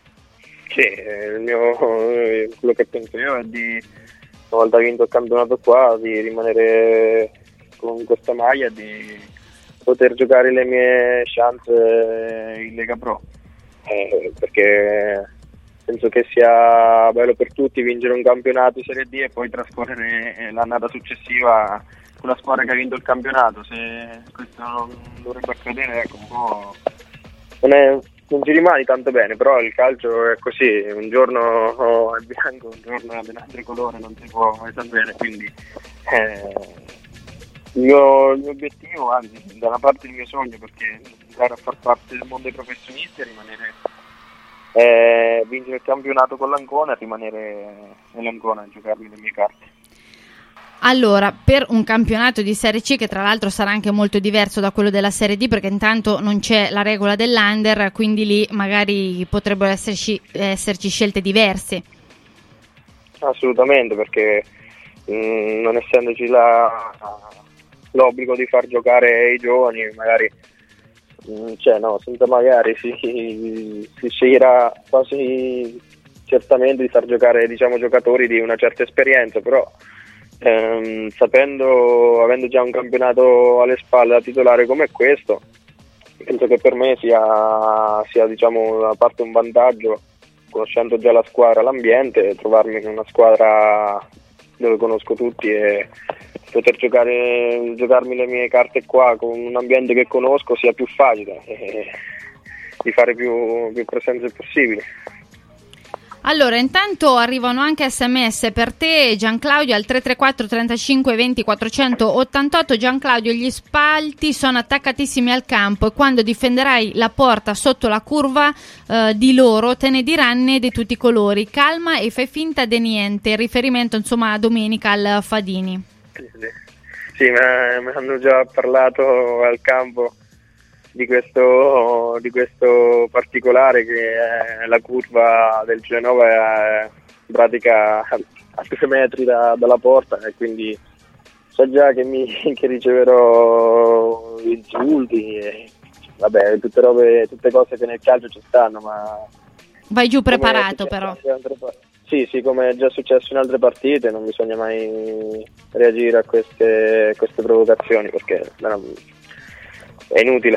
Sì, il mio, quello che penso io è di, una volta vinto il campionato qua, di rimanere con questa maglia, di poter giocare le mie chance in Lega Pro, eh, perché penso che sia bello per tutti vincere un campionato in Serie D e poi trascorrere l'annata successiva con la squadra che ha vinto il campionato. Se questo non dovrebbe accadere, ecco, un po' non, è, non ci rimani tanto bene, però il calcio è così, un giorno è bianco, un giorno è dell'altro colore, non si può mai sapere, quindi eh, Il mio, il mio obiettivo, anzi da una parte il mio sogno, perché andare a far parte del mondo dei professionisti e rimanere eh, vincere il campionato con l'Ancona e rimanere nell'Ancona a giocarmi le mie carte. Allora, per un campionato di Serie C, che tra l'altro sarà anche molto diverso da quello della Serie D, perché intanto non c'è la regola dell'under, quindi lì magari potrebbero esserci, esserci scelte diverse. Assolutamente, perché mh, non essendoci la, l'obbligo di far giocare i giovani, magari mh, cioè no, senza magari si, si sceglierà quasi certamente di far giocare, diciamo, giocatori di una certa esperienza, però Ehm, sapendo, avendo già un campionato alle spalle da titolare come questo, penso che per me sia, sia diciamo, da parte un vantaggio, conoscendo già la squadra, l'ambiente, trovarmi in una squadra dove conosco tutti e poter giocare, giocarmi le mie carte qua con un ambiente che conosco sia più facile e di fare più, più presenze possibili. Allora, intanto arrivano anche sms per te, Gianclaudio, al tre tre quattro trentacinque venti quattrocentottantotto. Gianclaudio, gli spalti sono attaccatissimi al campo e quando difenderai la porta sotto la curva eh, di loro te ne diranno di tutti i colori. Calma e fai finta di niente. Riferimento insomma a domenica al Fadini. Sì, sì. Sì, mi hanno già parlato al campo di questo di questo particolare, che è la curva del Genova è in pratica a due metri da, dalla porta, e quindi so già che mi che riceverò insulti e vabbè, tutte robe, tutte cose che nel calcio ci stanno, ma vai giù preparato però. Sì, sì, come è già successo in altre partite, non bisogna mai reagire a queste, queste provocazioni, perché è inutile.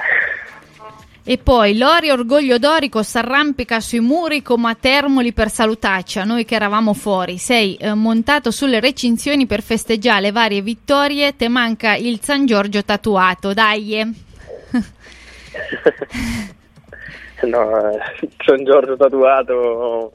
E poi Lori Orgoglio Dorico s'arrampica sui muri come a Termoli per salutarci, a noi che eravamo fuori. Sei eh, montato sulle recinzioni per festeggiare le varie vittorie, te manca il San Giorgio tatuato, dai. No, il San Giorgio tatuato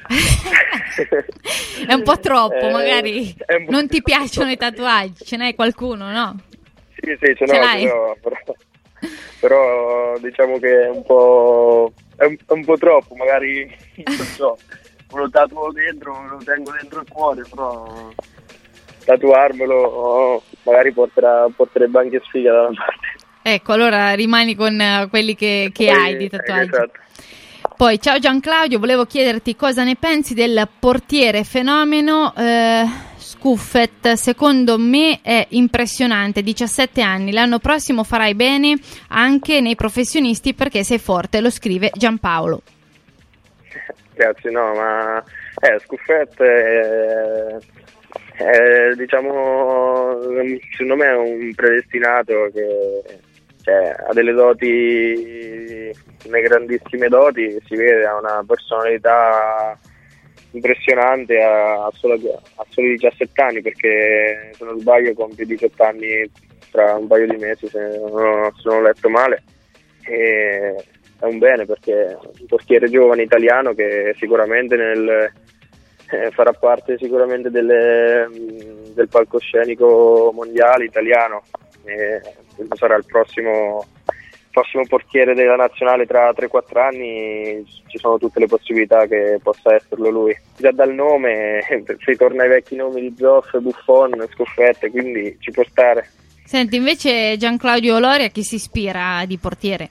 è un po' troppo, eh, magari un po' non ti troppo. piacciono i tatuaggi, ce n'hai qualcuno, no? Sì, sì, ce, ce n'ho, l'hai? Però, però, però diciamo che è un po' è un, è un po' troppo, magari non so, me lo tatuo dentro, me lo tengo dentro il cuore, però tatuarmelo oh, magari porterà, porterebbe anche sfiga da una parte. Ecco, allora rimani con uh, quelli che, che Poi, hai di tatuaggi. Esatto. Poi, ciao Gianclaudio, volevo chiederti cosa ne pensi del portiere fenomeno eh, Scuffet. Secondo me è impressionante, diciassette anni, l'anno prossimo farai bene anche nei professionisti perché sei forte, lo scrive Giampaolo. Grazie, no, ma eh, Scuffet è, è, diciamo, secondo me è un predestinato che cioè, ha delle doti, delle grandissime doti, si vede, ha una personalità impressionante a, a, solo, a soli diciassette anni, perché se non sbaglio compie diciotto anni tra un paio di mesi, se non, se non ho letto male, e è un bene perché è un portiere giovane italiano che sicuramente nel, eh, farà parte sicuramente delle, del palcoscenico mondiale italiano, e sarà il prossimo prossimo portiere della nazionale tra tre quattro anni. Ci sono tutte le possibilità che possa esserlo lui, già dal nome si torna ai vecchi nomi di Zoff, Buffon, Scuffette, quindi ci può stare. Senti, invece Gianclaudio Lori a chi si ispira di portiere?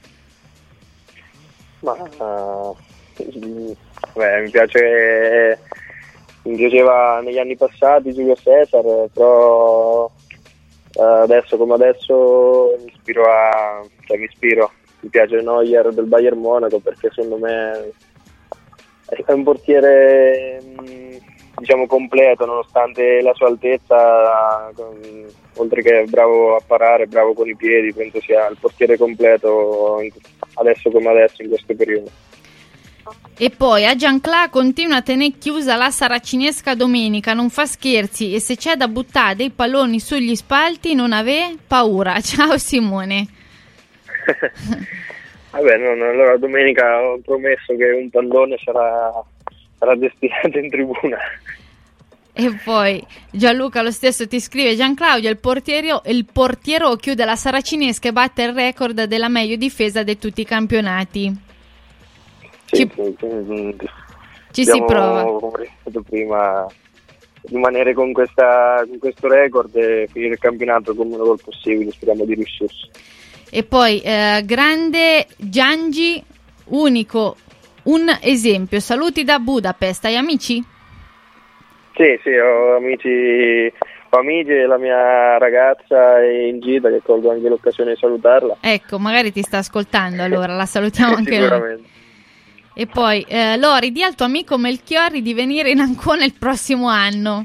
Ma uh, beh, mi piace mi piaceva negli anni passati Giulio Cesar, però uh, adesso come adesso mi ispiro a cioè mi ispiro mi piace Neuer del Bayern Monaco, perché secondo me è un portiere diciamo completo, nonostante la sua altezza, con, oltre che bravo a parare, bravo con i piedi, penso sia il portiere completo adesso come adesso in questo periodo. E poi a Gianclà continua a tenere chiusa la saracinesca domenica, non fa scherzi, e se c'è da buttare dei palloni sugli spalti non ave paura. Ciao Simone. Vabbè, no, no, allora domenica ho promesso che un pallone sarà, sarà destinato in tribuna. E poi Gianluca lo stesso ti scrive: Gianclaudio, il portiere, il portiero chiude la saracinesca e batte il record della meglio difesa di tutti i campionati. Sì, ci sì, sì, ci si prova. Come ho detto prima, rimanere con, questa, con questo record e finire il campionato con meno gol possibile, speriamo di riuscirci. E poi eh, grande Giangi, unico, un esempio, saluti da Budapest, hai amici? Sì, sì, ho amici, ho amici e la mia ragazza è in gita, che colgo anche l'occasione di salutarla. Ecco, magari ti sta ascoltando, allora la salutiamo anche Sicuramente. noi. E poi eh, Lori, di al tuo amico Melchiorri di venire in Ancona il prossimo anno.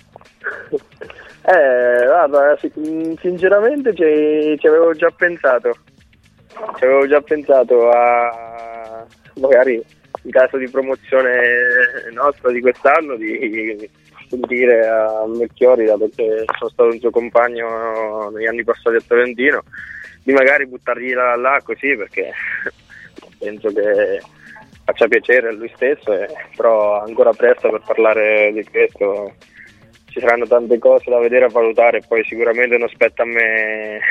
Eh, guarda, sinceramente ci, ci avevo già pensato, ci avevo già pensato a magari in caso di promozione nostra di quest'anno di dire a Melchiorri, dato che sono stato un suo compagno negli anni passati a Tolentino, di magari buttargli là, là così, perché penso che faccia piacere a lui stesso, eh, però ancora presto per parlare di questo. Ci saranno tante cose da vedere e valutare, poi sicuramente non spetta a me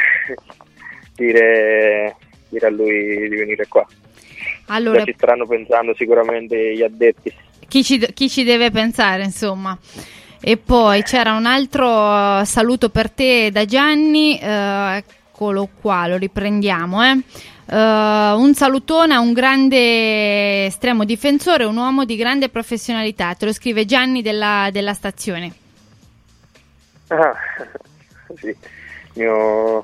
dire, dire a lui di venire qua. Allora, già ci staranno pensando sicuramente gli addetti. Chi ci, chi ci deve pensare, insomma. E poi c'era un altro saluto per te da Gianni, eh, eccolo qua, lo riprendiamo, eh. Uh, un salutone a un grande estremo difensore, un uomo di grande professionalità, te lo scrive Gianni della, della stazione. Ah, sì, mio,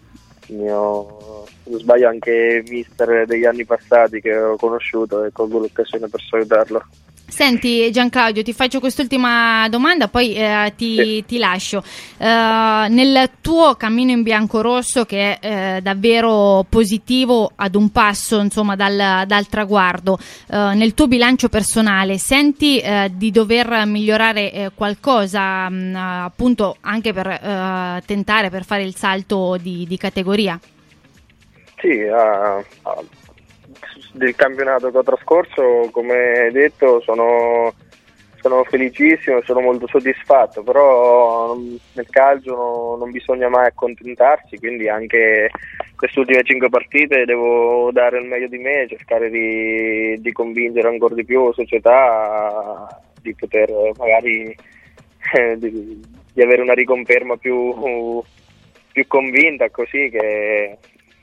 mio, non sbaglio anche mister degli anni passati che ho conosciuto e colgo l'occasione per salutarlo. Senti Gianclaudio, ti faccio quest'ultima domanda, poi eh, ti, sì. ti lascio. Uh, nel tuo cammino in biancorosso, che è eh, davvero positivo, ad un passo insomma dal, dal traguardo, uh, nel tuo bilancio personale senti uh, di dover migliorare eh, qualcosa, mh, appunto anche per uh, tentare, per fare il salto di, di categoria? Sì, uh, uh. del campionato che ho trascorso, come detto, sono, sono felicissimo, sono molto soddisfatto, però nel calcio no, non bisogna mai accontentarsi, quindi anche queste ultime cinque partite devo dare il meglio di me, cercare di, di convincere ancora di più la società di poter magari eh, di, di avere una riconferma più, più convinta, così che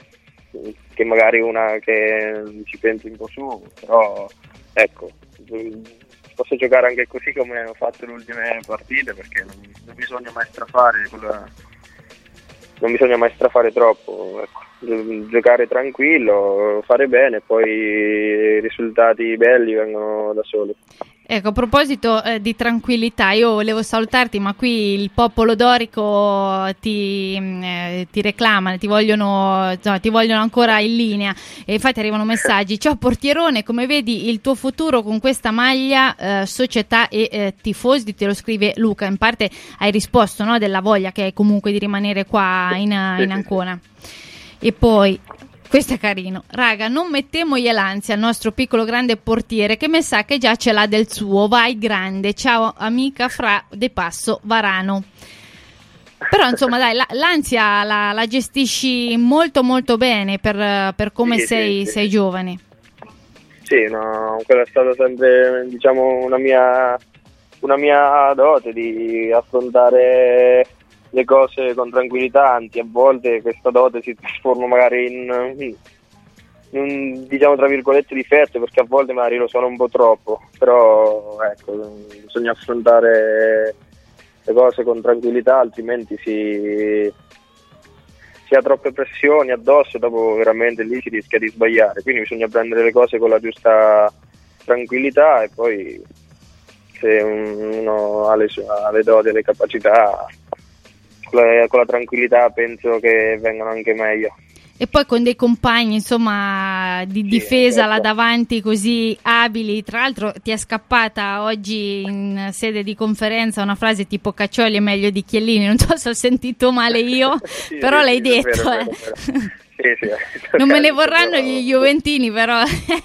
che magari una che ci pensi un po' su, però ecco, posso giocare anche così come ho fatto le ultime partite, perché non, non bisogna mai strafare quella, non bisogna mai strafare troppo, ecco. Giocare tranquillo, fare bene, poi i risultati belli vengono da soli. Ecco, a proposito eh, di tranquillità, io volevo salutarti, ma qui il popolo dorico ti, eh, ti reclama, ti vogliono, no, ti vogliono ancora in linea, e infatti arrivano messaggi. Ciao portierone, come vedi il tuo futuro con questa maglia, eh, società e eh, tifosi? Te lo scrive Luca. In parte hai risposto, no, della voglia che hai comunque di rimanere qua in, in Ancona. E poi, questo è carino, raga, non mettemogli l'ansia al nostro piccolo grande portiere, che mi sa che già ce l'ha del suo. Vai grande, ciao amica Fra De Passo Varano. Però insomma dai, la, l'ansia la, la gestisci molto molto bene per, per come sì, sei, sì, sì. sei giovane. Sì, no, quella è stata sempre, diciamo, una mia, una mia dote, di affrontare le cose con tranquillità, anzi a volte questa dote si trasforma magari in, in un, diciamo tra virgolette, difetto, perché a volte magari lo sono un po' troppo, però ecco, bisogna affrontare le cose con tranquillità, altrimenti si, si ha troppe pressioni addosso e dopo veramente lì si rischia di sbagliare, quindi bisogna prendere le cose con la giusta tranquillità, e poi se uno ha le, ha le doti e le capacità, Con la, con la tranquillità penso che vengano anche meglio. E poi con dei compagni insomma di sì, difesa certo. là davanti così abili. Tra l'altro ti è scappata oggi in sede di conferenza una frase tipo Caccioli è meglio di Chiellini, non so se ho sentito male io, sì, però sì, l'hai sì, detto vero, eh. vero, vero. Sì, sì, non me ne vorranno però... gli juventini, però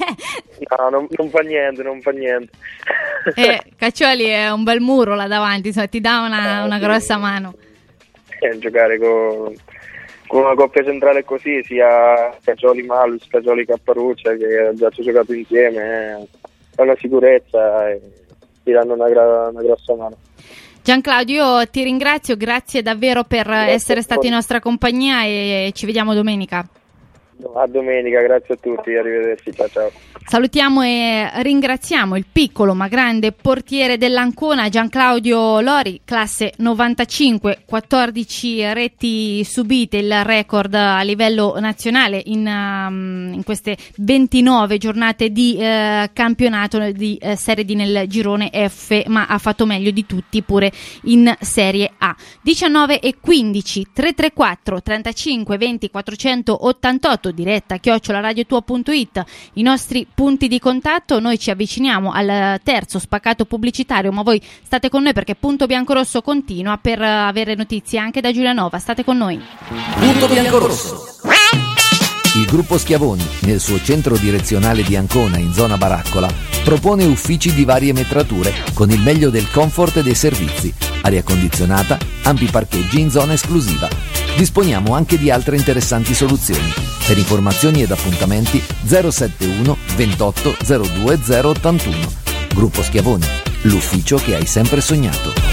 no, non, non fa niente, non fa niente. eh, Caccioli è un bel muro là davanti, insomma, ti dà una, eh, una sì. grossa mano. Giocare con, con una coppia centrale così, sia Caccioli Malus, Caccioli Capparuccia, che ha già giocato insieme, è una sicurezza e ti danno una, gra- una grossa mano. Gianclaudio, io ti ringrazio, grazie davvero per Grazie essere stato in nostra compagnia e ci vediamo domenica. A domenica, grazie a tutti, arrivederci, ciao ciao. Salutiamo e ringraziamo il piccolo ma grande portiere dell'Ancona, Gianclaudio Lori, classe novantacinque, quattordici reti subite, il record a livello nazionale in, um, in queste ventinove giornate di uh, campionato di uh, Serie D nel girone F, ma ha fatto meglio di tutti pure in Serie A. diciannove e quindici, tre tre quattro trentacinque venti quattrocentottantotto, diretta chiocciola radiotua punto it, i nostri punti di contatto. Noi ci avviciniamo al terzo spaccato pubblicitario, ma voi state con noi perché Punto Biancorosso continua per avere notizie anche da Giulianova. State con noi. Punto Biancorosso. Il gruppo Schiavoni, nel suo centro direzionale di Ancona in zona Baraccola, propone uffici di varie metrature con il meglio del comfort e dei servizi, aria condizionata, ampi parcheggi in zona esclusiva. Disponiamo anche di altre interessanti soluzioni. Per informazioni ed appuntamenti zero sette uno ventotto zero due zero ottantuno. Gruppo Schiavoni, l'ufficio che hai sempre sognato.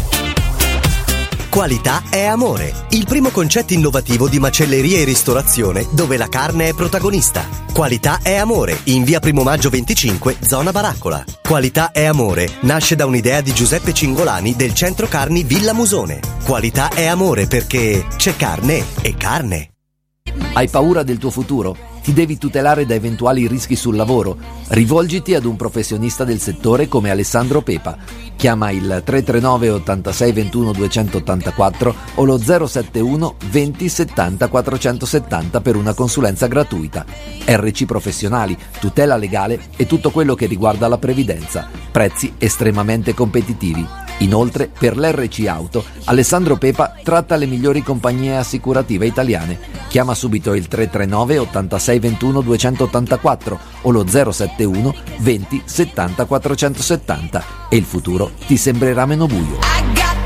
Qualità è amore, il primo concetto innovativo di macelleria e ristorazione dove la carne è protagonista. Qualità è amore, in via Primo Maggio venticinque, zona Baraccola. Qualità è amore nasce da un'idea di Giuseppe Cingolani del centro carni Villa Musone. Qualità è amore perché c'è carne e carne. Hai paura del tuo futuro? Ti devi tutelare da eventuali rischi sul lavoro? Rivolgiti ad un professionista del settore come Alessandro Pepa. Chiama il tre tre nove ottantasei ventuno duecentottantaquattro o lo zero sette uno venti settanta quattrocentosettanta per una consulenza gratuita. R C Professionali, tutela legale e tutto quello che riguarda la previdenza. Prezzi estremamente competitivi. Inoltre, per l'R C Auto, Alessandro Pepa tratta le migliori compagnie assicurative italiane. Chiama subito il tre tre nove ottantasei ventuno duecentottantaquattro o lo zero sette uno venti settanta quattrocentosettanta e il futuro ti sembrerà meno buio.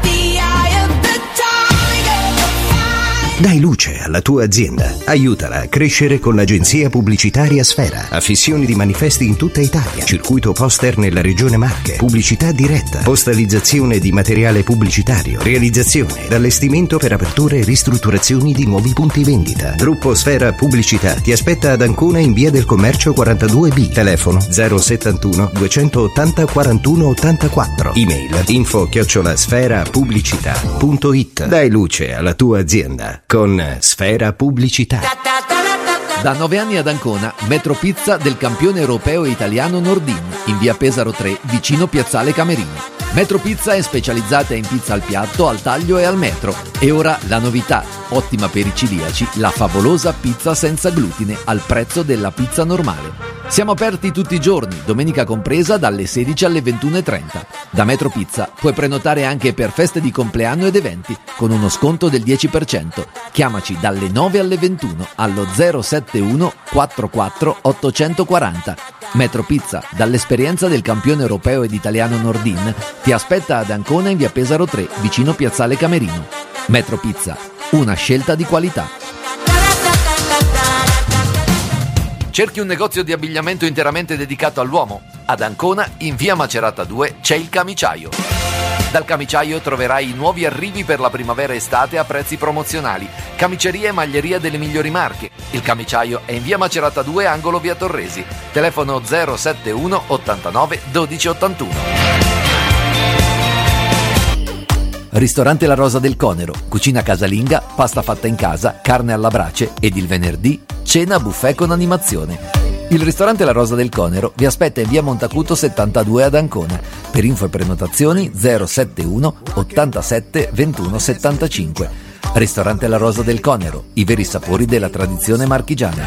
Dai luce alla tua azienda. Aiutala a crescere con l'agenzia pubblicitaria Sfera. Affissioni di manifesti in tutta Italia. Circuito poster nella regione Marche. Pubblicità diretta. Postalizzazione di materiale pubblicitario. Realizzazione ed allestimento per aperture e ristrutturazioni di nuovi punti vendita. Gruppo Sfera Pubblicità ti aspetta ad Ancona in via del Commercio quarantadue B. Telefono zero settantuno duecentottanta quarantuno ottantaquattro. Email info chiocciola sfera pubblicità punto it. Dai luce alla tua azienda con Sfera Pubblicità. Da nove anni ad Ancona, Metro Pizza del campione europeo italiano Nordin, in via Pesaro tre, vicino Piazzale Camerino. Metro Pizza è specializzata in pizza al piatto, al taglio e al metro. E ora la novità, ottima per i celiaci, la favolosa pizza senza glutine al prezzo della pizza normale. Siamo aperti tutti i giorni, domenica compresa, dalle sedici alle ventuno e trenta. Da Metro Pizza puoi prenotare anche per feste di compleanno ed eventi, con uno sconto del dieci per cento. Chiamaci dalle nove alle ventuno allo zero sette uno quarantaquattro ottocentoquaranta. Metro Pizza, dall'esperienza del campione europeo ed italiano Nordin, ti aspetta ad Ancona in via Pesaro tre, vicino Piazzale Camerino. Metro Pizza, una scelta di qualità. Cerchi un negozio di abbigliamento interamente dedicato all'uomo? Ad Ancona, in via Macerata due, c'è il Camiciaio. Dal Camiciaio troverai i nuovi arrivi per la primavera-estate a prezzi promozionali, camiceria e maglieria delle migliori marche. Il Camiciaio è in via Macerata due, angolo via Torresi. Telefono zero sette uno ottantanove dodici ottantuno. Ristorante La Rosa del Conero, cucina casalinga, pasta fatta in casa, carne alla brace ed il venerdì cena buffet con animazione. Il ristorante La Rosa del Conero vi aspetta in via Montacuto settantadue ad Ancona. Per info e prenotazioni zero sette uno ottantasette ventuno settantacinque. Ristorante La Rosa del Conero, i veri sapori della tradizione marchigiana.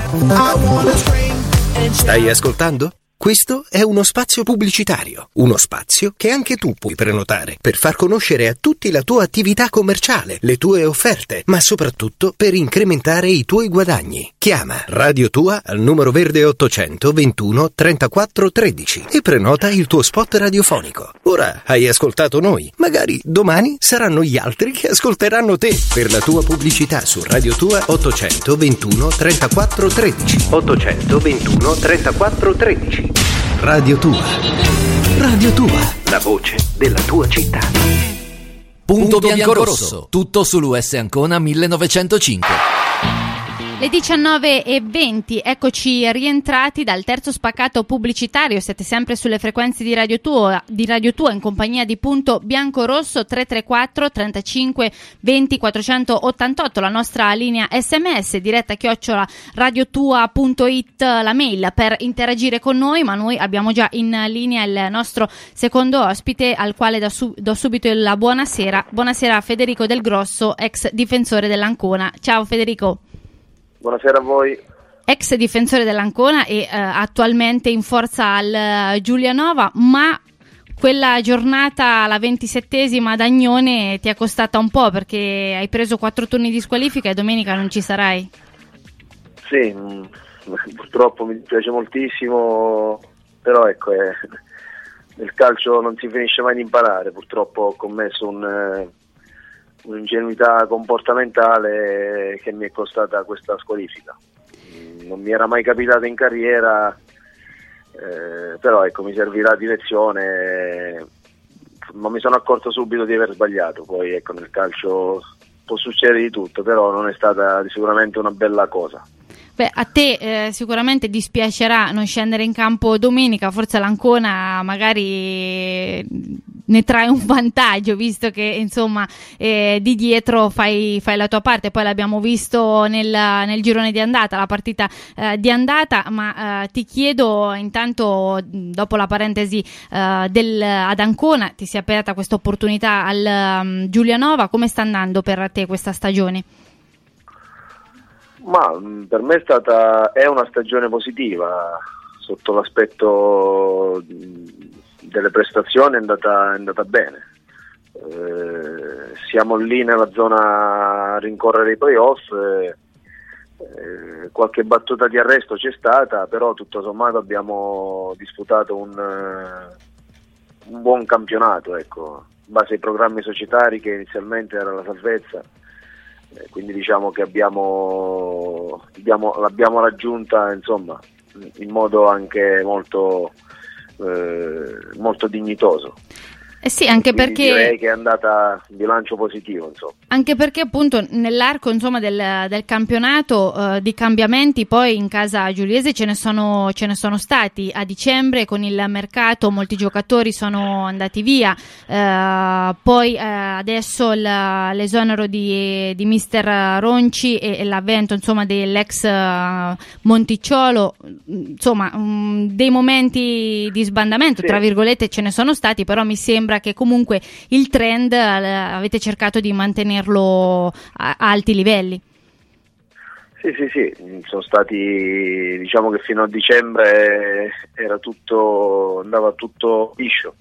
Stai ascoltando? Questo è uno spazio pubblicitario, uno spazio che anche tu puoi prenotare per far conoscere a tutti la tua attività commerciale, le tue offerte, ma soprattutto per incrementare i tuoi guadagni. Chiama Radio Tua al numero verde ottocentoventuno trentaquattro tredici e prenota il tuo spot radiofonico. Ora hai ascoltato noi, magari domani saranno gli altri che ascolteranno te. Per la tua pubblicità su Radio Tua ottocentoventuno trentaquattro tredici. ottocentoventuno trentaquattro tredici. Radio Tua. Radio Tua, la voce della tua città. Punto bianco-rosso, tutto sull'U S Ancona millenovecentocinque. Le diciannove e venti, eccoci rientrati dal terzo spaccato pubblicitario. Siete sempre sulle frequenze di Radio Tua, di Radio Tua in compagnia di Punto Bianco-Rosso. Tre tre quattro trentacinque venti quattrocentottantotto, la nostra linea sms, diretta chiocciola radiotua punto it, la mail per interagire con noi. Ma noi abbiamo già in linea il nostro secondo ospite, al quale do, sub- do subito la buonasera. Buonasera a Federico Del Grosso, ex difensore dell'Ancona. Ciao Federico. Buonasera a voi. Ex difensore dell'Ancona e eh, attualmente in forza al uh, Giulianova, ma quella giornata, la ventisettesima ad Agnone, ti è costata un po' perché hai preso quattro turni di squalifica e domenica non ci sarai. Sì, mh, purtroppo mi piace moltissimo, però ecco, eh, nel calcio non si finisce mai di imparare. Purtroppo ho commesso un... Eh, un'ingenuità comportamentale che mi è costata questa squalifica. Non mi era mai capitata in carriera, eh, però ecco, mi servirà di lezione, ma mi sono accorto subito di aver sbagliato. Poi ecco, nel calcio può succedere di tutto, però non è stata sicuramente una bella cosa. Beh, a te eh, sicuramente dispiacerà non scendere in campo domenica, forse l'Ancona magari ne trae un vantaggio, visto che insomma eh, di dietro fai, fai la tua parte. Poi l'abbiamo visto nel, nel girone di andata, la partita eh, di andata, ma eh, ti chiedo intanto, dopo la parentesi eh, del, ad Ancona, ti si è aperta questa opportunità al um, Giulianova, come sta andando per te questa stagione? Ma per me è stata è una stagione positiva sotto l'aspetto delle prestazioni. È andata, è andata bene, eh, siamo lì nella zona a rincorrere i playoff, eh, eh, qualche battuta di arresto c'è stata, però tutto sommato abbiamo disputato un, un buon campionato, ecco, in base ai programmi societari che inizialmente era la salvezza. Quindi diciamo che abbiamo, abbiamo l'abbiamo raggiunta insomma in modo anche molto eh, molto dignitoso. Eh sì, anche Quindi perché direi che è andata in bilancio positivo, insomma. Anche perché appunto nell'arco insomma del, del campionato eh, di cambiamenti poi in casa giuliese ce ne sono ce ne sono stati. A dicembre con il mercato molti giocatori sono andati via, eh, poi eh, adesso il, l'esonero di, di mister Ronci e, e l'avvento insomma dell'ex uh, Monticciolo, insomma um, dei momenti di sbandamento, sì, tra virgolette ce ne sono stati, però mi sembra che comunque il trend eh, avete cercato di mantenerlo a, a alti livelli. Sì, sì, sì, sono stati, diciamo che fino a dicembre era tutto, andava tutto liscio,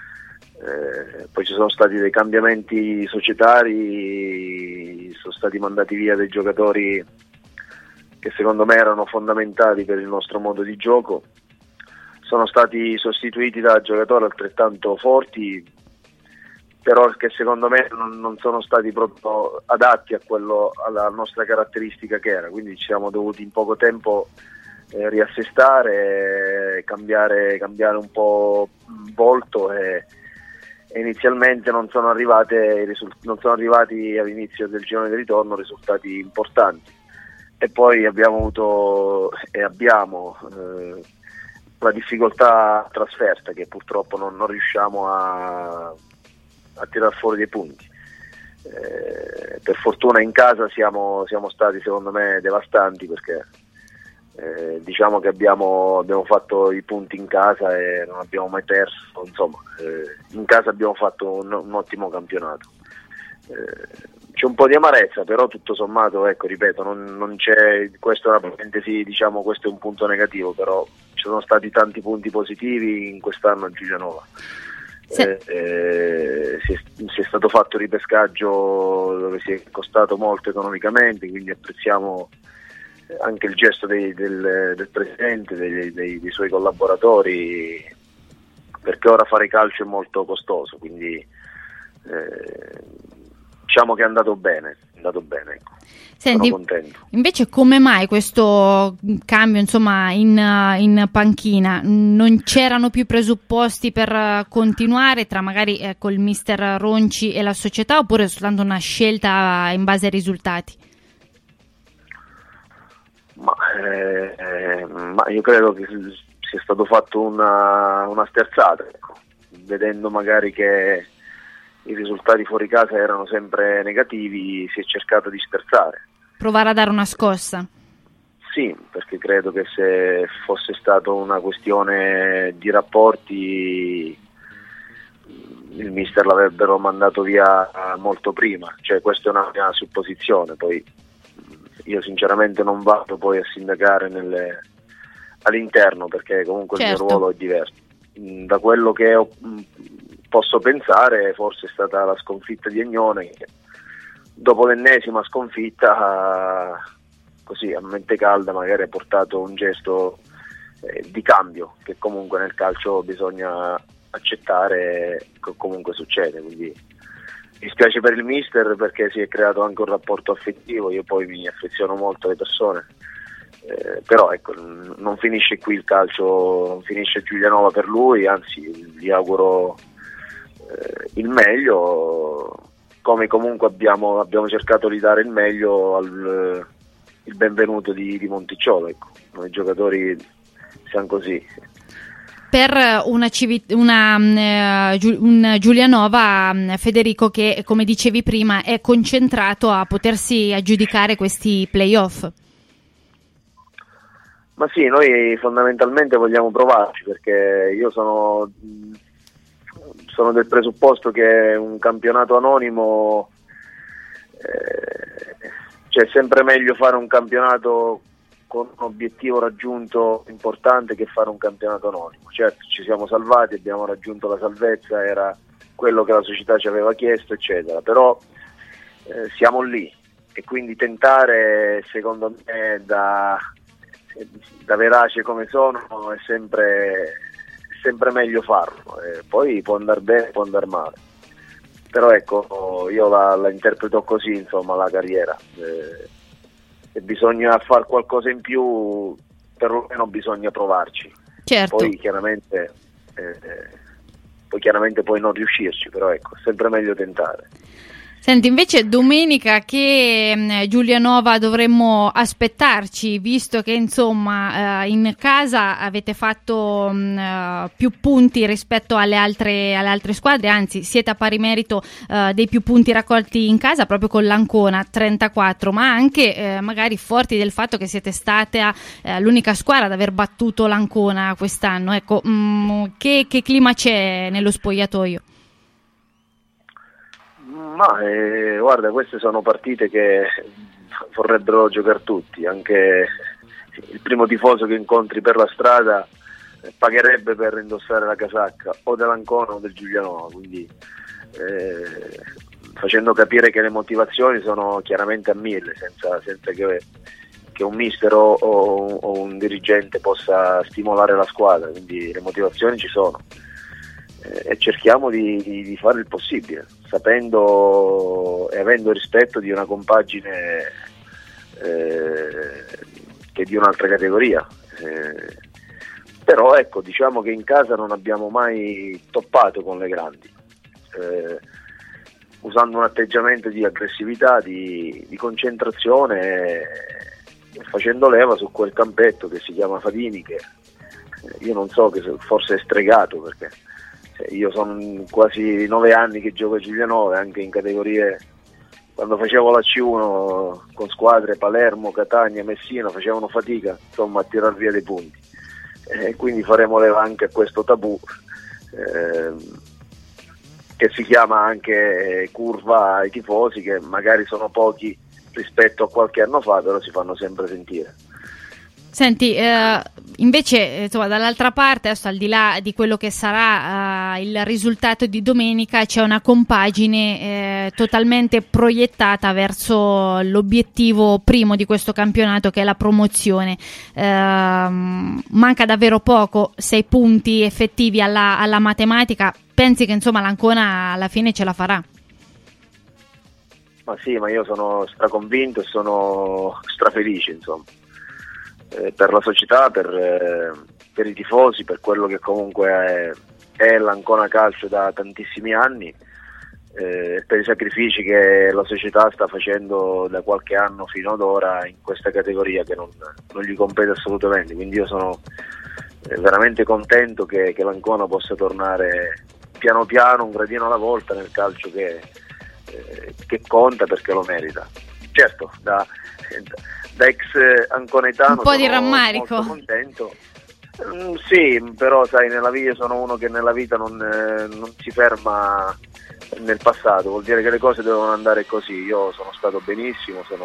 eh, poi ci sono stati dei cambiamenti societari, sono stati mandati via dei giocatori che secondo me erano fondamentali per il nostro modo di gioco. Sono stati sostituiti da giocatori altrettanto forti, però che secondo me non, non sono stati proprio adatti a quello, alla nostra caratteristica che era, quindi ci siamo dovuti in poco tempo eh, riassestare, cambiare, cambiare un po' volto e, e inizialmente non sono arrivate non sono arrivati all'inizio del girone di ritorno risultati importanti, e poi abbiamo avuto e abbiamo eh, la difficoltà trasferta che purtroppo non, non riusciamo a, a tirar fuori dei punti. Eh, per fortuna in casa siamo, siamo stati secondo me devastanti, perché eh, diciamo che abbiamo, abbiamo fatto i punti in casa e non abbiamo mai perso, insomma eh, in casa abbiamo fatto un, un ottimo campionato. Eh, c'è un po' di amarezza, però tutto sommato, ecco, ripeto, non, non c'è, questo è una parentesi, diciamo, questo è un punto negativo, però ci sono stati tanti punti positivi in quest'anno a Giulianova. Sì. Eh, eh, si, è, si è stato fatto il ripescaggio dove si è costato molto economicamente, quindi apprezziamo anche il gesto dei, del, del presidente, dei, dei, dei suoi collaboratori, perché ora fare calcio è molto costoso, quindi eh, diciamo che è andato bene, è andato bene, ecco. Senti, sono contento. Invece come mai questo cambio, insomma, in, in panchina? Non c'erano più presupposti per continuare tra magari ecco, il mister Ronci e la società, oppure è soltanto una scelta in base ai risultati? Ma, eh, eh, ma io credo che sia stato fatto una, una sterzata, ecco. Vedendo magari che i risultati fuori casa erano sempre negativi, si è cercato di sterzare. Provare a dare una scossa. Sì, perché credo che se fosse stata una questione di rapporti il mister l'avrebbero mandato via molto prima, cioè questa è una mia supposizione, poi io sinceramente non vado poi a sindacare nelle, all'interno, perché comunque certo. Il mio ruolo è diverso. Da quello che ho, posso pensare, forse è stata la sconfitta di Agnone che dopo l'ennesima sconfitta, così a mente calda, magari ha portato un gesto eh, di cambio che comunque nel calcio bisogna accettare, che comunque succede. Quindi mi spiace per il mister perché si è creato anche un rapporto affettivo, io poi mi affeziono molto alle persone, eh, però ecco, non finisce qui il calcio, non finisce Giulianova per lui, anzi gli auguro eh, il meglio, come comunque abbiamo, abbiamo cercato di dare il meglio al il benvenuto di, di Monticciolo, ecco. Noi giocatori siamo così. Per una, civi- una uh, un Giulianova, Federico, che come dicevi prima è concentrato a potersi aggiudicare questi playoff. Ma sì, noi fondamentalmente vogliamo provarci, perché io sono sono del presupposto che un campionato anonimo eh, cioè è sempre meglio fare un campionato con un obiettivo raggiunto importante che fare un campionato anonimo. Certo, ci siamo salvati, abbiamo raggiunto la salvezza, era quello che la società ci aveva chiesto, eccetera, però eh, siamo lì e quindi tentare, secondo me, da, da verace come sono, è sempre, sempre meglio farlo. Eh, poi può andare bene, può andare male. Però ecco, io la, la interpreto così, insomma, la carriera. Eh, se bisogna fare qualcosa in più, perlomeno bisogna provarci. Certo. Poi chiaramente, eh, poi chiaramente puoi non riuscirci, però ecco, sempre meglio tentare. Senti, invece domenica che mh, Giulianova dovremmo aspettarci, visto che insomma eh, in casa avete fatto mh, più punti rispetto alle altre, alle altre squadre, anzi siete a pari merito eh, dei più punti raccolti in casa proprio con l'Ancona, trentaquattro, ma anche eh, magari forti del fatto che siete stata eh, l'unica squadra ad aver battuto l'Ancona quest'anno. Ecco, mh, che, che clima c'è nello spogliatoio? Ma eh, guarda, queste sono partite che vorrebbero giocare tutti, anche il primo tifoso che incontri per la strada pagherebbe per indossare la casacca o dell'Ancona o del Giulianova, quindi eh, facendo capire che le motivazioni sono chiaramente a mille, senza, senza che, che un mister o, o, o un dirigente possa stimolare la squadra, quindi le motivazioni ci sono. E cerchiamo di, di, di fare il possibile, sapendo e avendo rispetto di una compagine eh, che è di un'altra categoria. Eh, però ecco, diciamo che in casa non abbiamo mai toppato con le grandi, eh, usando un atteggiamento di aggressività, di, di concentrazione e, e facendo leva su quel campetto che si chiama Fadini, che eh, io non so, che forse è stregato, perché io sono quasi nove anni che gioco a Giulianova, anche in categorie, quando facevo la C uno con squadre Palermo, Catania, Messina, facevano fatica insomma a tirar via dei punti, e eh, quindi faremo leva anche a questo tabù eh, che si chiama anche curva ai tifosi, che magari sono pochi rispetto a qualche anno fa, però si fanno sempre sentire. Senti, eh, invece insomma, dall'altra parte, adesso, al di là di quello che sarà eh, il risultato di domenica, c'è una compagine eh, totalmente proiettata verso l'obiettivo primo di questo campionato, che è la promozione. Eh, manca davvero poco, sei punti effettivi alla, alla matematica. Pensi che insomma l'Ancona alla fine ce la farà? Ma sì, ma io sono straconvinto e sono strafelice, insomma, eh, per la società, per, eh, per i tifosi, per quello che comunque è, è l'Ancona Calcio da tantissimi anni, eh, per i sacrifici che la società sta facendo da qualche anno fino ad ora in questa categoria che non, non gli compete assolutamente. Quindi io sono eh, veramente contento che, che l'Ancona possa tornare piano piano, un gradino alla volta, nel calcio che che conta, perché lo merita. Certo, da, da ex anconetano un po' di sono rammarico. molto contento. Mm, sì, però sai, nella vita io sono uno che nella vita non, eh, non si ferma nel passato, vuol dire che le cose devono andare così. Io sono stato benissimo, sono,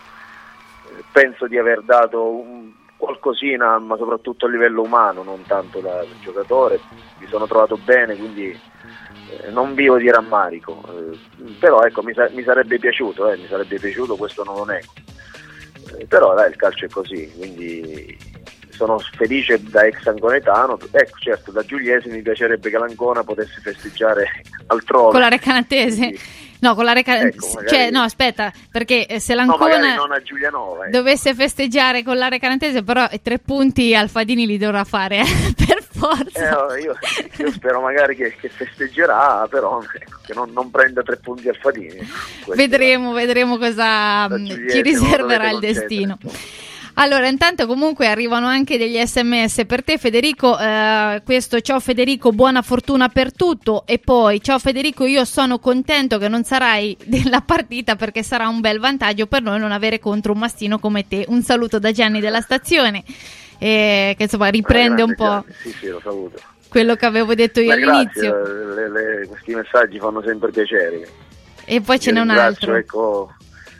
eh, penso di aver dato un, qualcosina, ma soprattutto a livello umano, non tanto da, da giocatore. Mi sono trovato bene, quindi non vivo di rammarico, eh, però ecco, mi, sa- mi sarebbe piaciuto, eh, mi sarebbe piaciuto, questo non lo nego, eh, però dai, il calcio è così, quindi sono felice da ex anconetano. Ecco, certo, da giuliese mi piacerebbe che l'Ancona potesse festeggiare altrove. Con la Recanatese? Quindi, no, con la Recanatese, ecco, magari... cioè, no, aspetta, perché se l'Ancona no, non a Giulianova, eh. dovesse festeggiare con la Recanatese, però tre punti Alfadini li dovrà fare, eh, per forza. Eh, io, io spero magari che, che festeggerà, però ecco, che non, non prenda tre punti Alfadini. Vedremo, va. vedremo cosa ci riserverà il destino. Allora, intanto comunque arrivano anche degli sms per te, Federico. Eh, questo: ciao Federico, buona fortuna per tutto. E poi: ciao Federico, io sono contento che non sarai della partita, perché sarà un bel vantaggio per noi non avere contro un mastino come te. Un saluto da Gianni della stazione, eh, che insomma riprende un po'. Gianni. Sì, sì, lo saluto. Quello che avevo detto io Ma all'inizio. Grazie, le, le, questi messaggi fanno sempre piacere. E poi ce io n'è un altro. Ecco,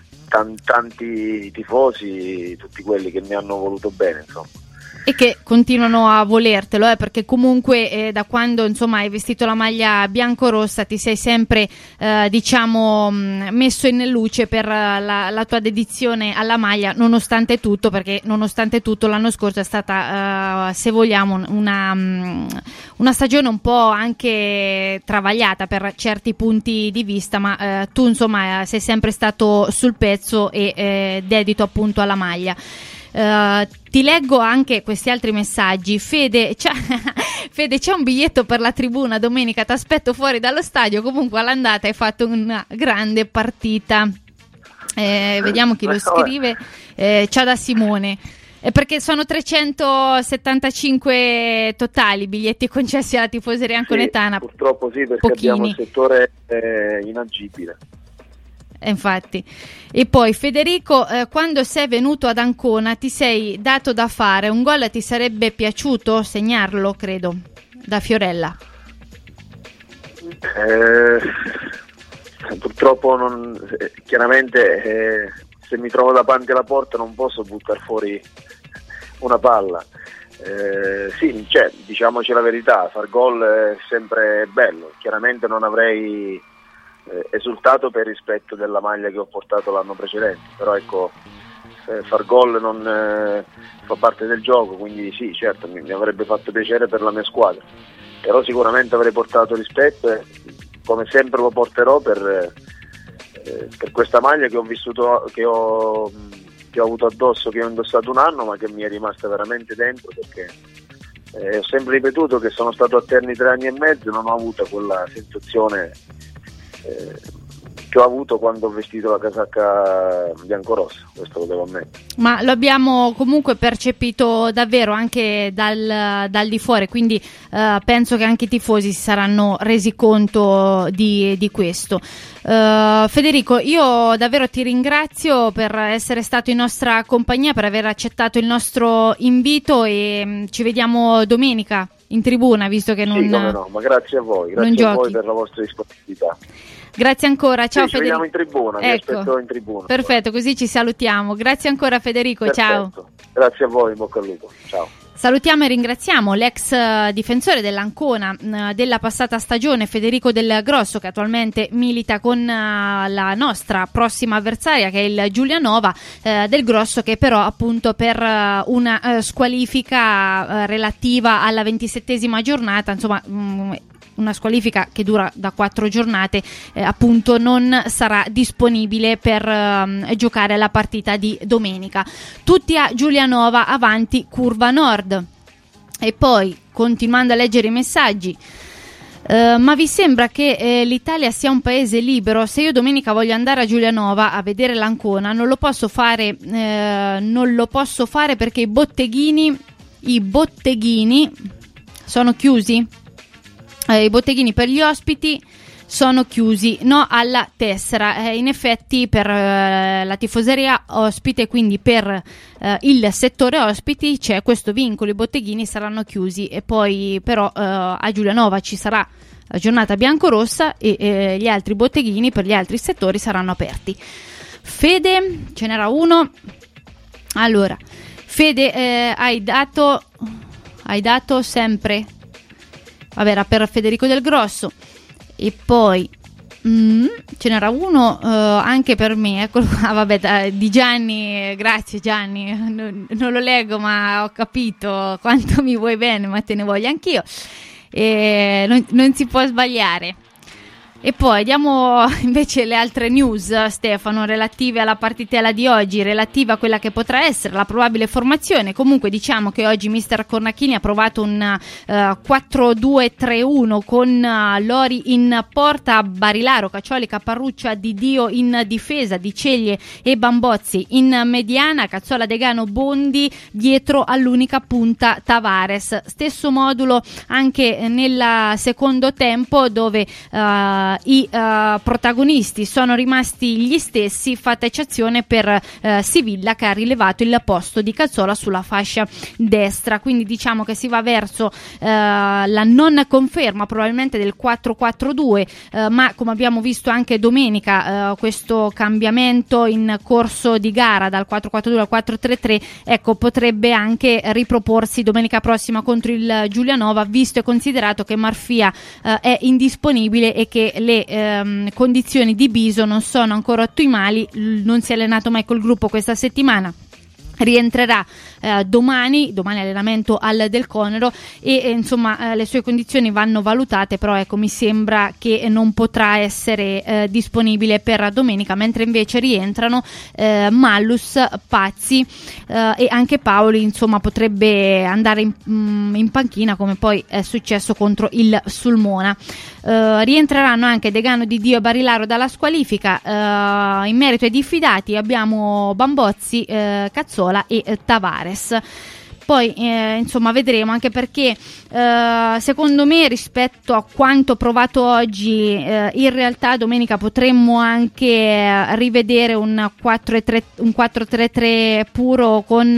tanti tifosi, tutti quelli che mi hanno voluto bene, insomma. E che continuano a volertelo, eh, perché comunque eh, da quando insomma hai vestito la maglia biancorossa ti sei sempre eh, diciamo mh, messo in luce per la, la tua dedizione alla maglia, nonostante tutto, perché nonostante tutto l'anno scorso è stata eh, se vogliamo una, mh, una stagione un po' anche travagliata per certi punti di vista, ma eh, tu insomma sei sempre stato sul pezzo e eh, dedito appunto alla maglia. Uh, ti leggo anche questi altri messaggi. Fede, c'è, Fede, c'è un biglietto per la tribuna domenica, ti aspetto fuori dallo stadio. Comunque all'andata hai fatto una grande partita. Eh, vediamo chi lo scrive. Eh, ciao da Simone. Eh, perché sono trecentosettantacinque totali biglietti concessi alla tifoseria anconetana. Sì, purtroppo sì, perché Pochini. Abbiamo un settore eh, inagibile. Infatti. E poi Federico, eh, quando sei venuto ad Ancona ti sei dato da fare, un gol ti sarebbe piaciuto segnarlo, credo, da Fiorella? Eh, purtroppo non, eh, chiaramente eh, se mi trovo davanti alla porta non posso buttare fuori una palla. Eh, sì, cioè, diciamoci la verità, far gol è sempre bello, chiaramente non avrei Eh, esultato per rispetto della maglia che ho portato l'anno precedente, però ecco, eh, far gol non eh, fa parte del gioco, quindi sì, certo mi, mi avrebbe fatto piacere per la mia squadra, però sicuramente avrei portato rispetto e come sempre lo porterò per, eh, per questa maglia che ho vissuto, che ho, che ho avuto addosso, che ho indossato un anno, ma che mi è rimasta veramente dentro, perché eh, ho sempre ripetuto che sono stato a Terni tre anni e mezzo e non ho avuto quella sensazione Eh, che ho avuto quando ho vestito la casacca biancorossa, questo lo devo ammettere. Ma lo abbiamo comunque percepito davvero anche dal, dal di fuori, quindi eh, penso che anche i tifosi si saranno resi conto di, di questo. Uh, Federico, io davvero ti ringrazio per essere stato in nostra compagnia, per aver accettato il nostro invito e um, ci vediamo domenica in tribuna, visto che non, sì, come no, ma grazie a voi, grazie a giochi. voi per la vostra disponibilità. Grazie ancora, ciao sì, Federico. Ci vediamo in tribuna, ecco. Vi aspetto in tribuna. Perfetto, così ci salutiamo. Grazie ancora Federico, Perfetto. Ciao. Grazie a voi, in bocca al lupo, ciao. Salutiamo e ringraziamo l'ex uh, difensore dell'Ancona uh, della passata stagione, Federico Del Grosso, che attualmente milita con uh, la nostra prossima avversaria, che è il Giulianova. uh, Del Grosso, che però appunto per uh, una uh, squalifica uh, relativa alla ventisettesima giornata, insomma, mh, una squalifica che dura da quattro giornate, eh, appunto non sarà disponibile per eh, giocare la partita di domenica. Tutti a Giulianova, avanti Curva Nord. E poi, continuando a leggere i messaggi, Uh, ma vi sembra che eh, l'Italia sia un paese libero? Se io domenica voglio andare a Giulianova a vedere l'Ancona, non lo posso fare, eh, non lo posso fare perché i botteghini, i botteghini sono chiusi. Eh, I botteghini per gli ospiti sono chiusi, no alla tessera. Eh, in effetti per eh, la tifoseria ospite, quindi per eh, il settore ospiti c'è questo vincolo, i botteghini saranno chiusi, e poi però eh, a Giulianova ci sarà la giornata biancorossa e eh, gli altri botteghini per gli altri settori saranno aperti. Fede, ce n'era uno. Allora, Fede, eh, hai dato hai dato sempre, vabbè, era per Federico Del Grosso. E poi mm, ce n'era uno uh, anche per me, eccolo qua, vabbè, da, di Gianni, grazie Gianni, non, non lo leggo ma ho capito quanto mi vuoi bene, ma te ne voglio anch'io, e non, non si può sbagliare. E poi diamo invece le altre news, Stefano, relative alla partitella di oggi, relative a quella che potrà essere la probabile formazione. Comunque diciamo che oggi mister Cornacchini ha provato un uh, quattro due tre uno con uh, Lori in porta, Barilaro, Caccioli, Caparruccia, Di Dio in difesa, Di Ceglie e Bambozzi in mediana, Cazzola, Degano, Bondi dietro all'unica punta Tavares. Stesso modulo anche nel secondo tempo, dove uh, i uh, protagonisti sono rimasti gli stessi, fatta eccezione per uh, Sivilla, che ha rilevato il posto di Cazzola sulla fascia destra. Quindi diciamo che si va verso uh, la non conferma probabilmente del quattro quattro due, uh, ma come abbiamo visto anche domenica uh, questo cambiamento in corso di gara dal quattro quattro due al quattro tre tre, ecco, potrebbe anche riproporsi domenica prossima contro il Giulianova, visto e considerato che Marfia uh, è indisponibile e che le ehm, condizioni di Biso non sono ancora ottimali, non si è allenato mai col gruppo questa settimana. Rientrerà eh, domani, domani allenamento al Del Conero e eh, insomma eh, le sue condizioni vanno valutate, però ecco, mi sembra che non potrà essere eh, disponibile per domenica, mentre invece rientrano eh, Mallus, Pazzi eh, e anche Paoli, insomma potrebbe andare in, mm, in panchina, come poi è successo contro il Sulmona. Uh, rientreranno anche Degano, Di Dio e Barilaro dalla squalifica. Uh, in merito ai diffidati abbiamo Bambozzi, uh, Cazzola e uh, Tavares. Poi eh, insomma vedremo, anche perché eh, secondo me rispetto a quanto provato oggi eh, in realtà domenica potremmo anche eh, rivedere un quattro tre tre puro, con eh,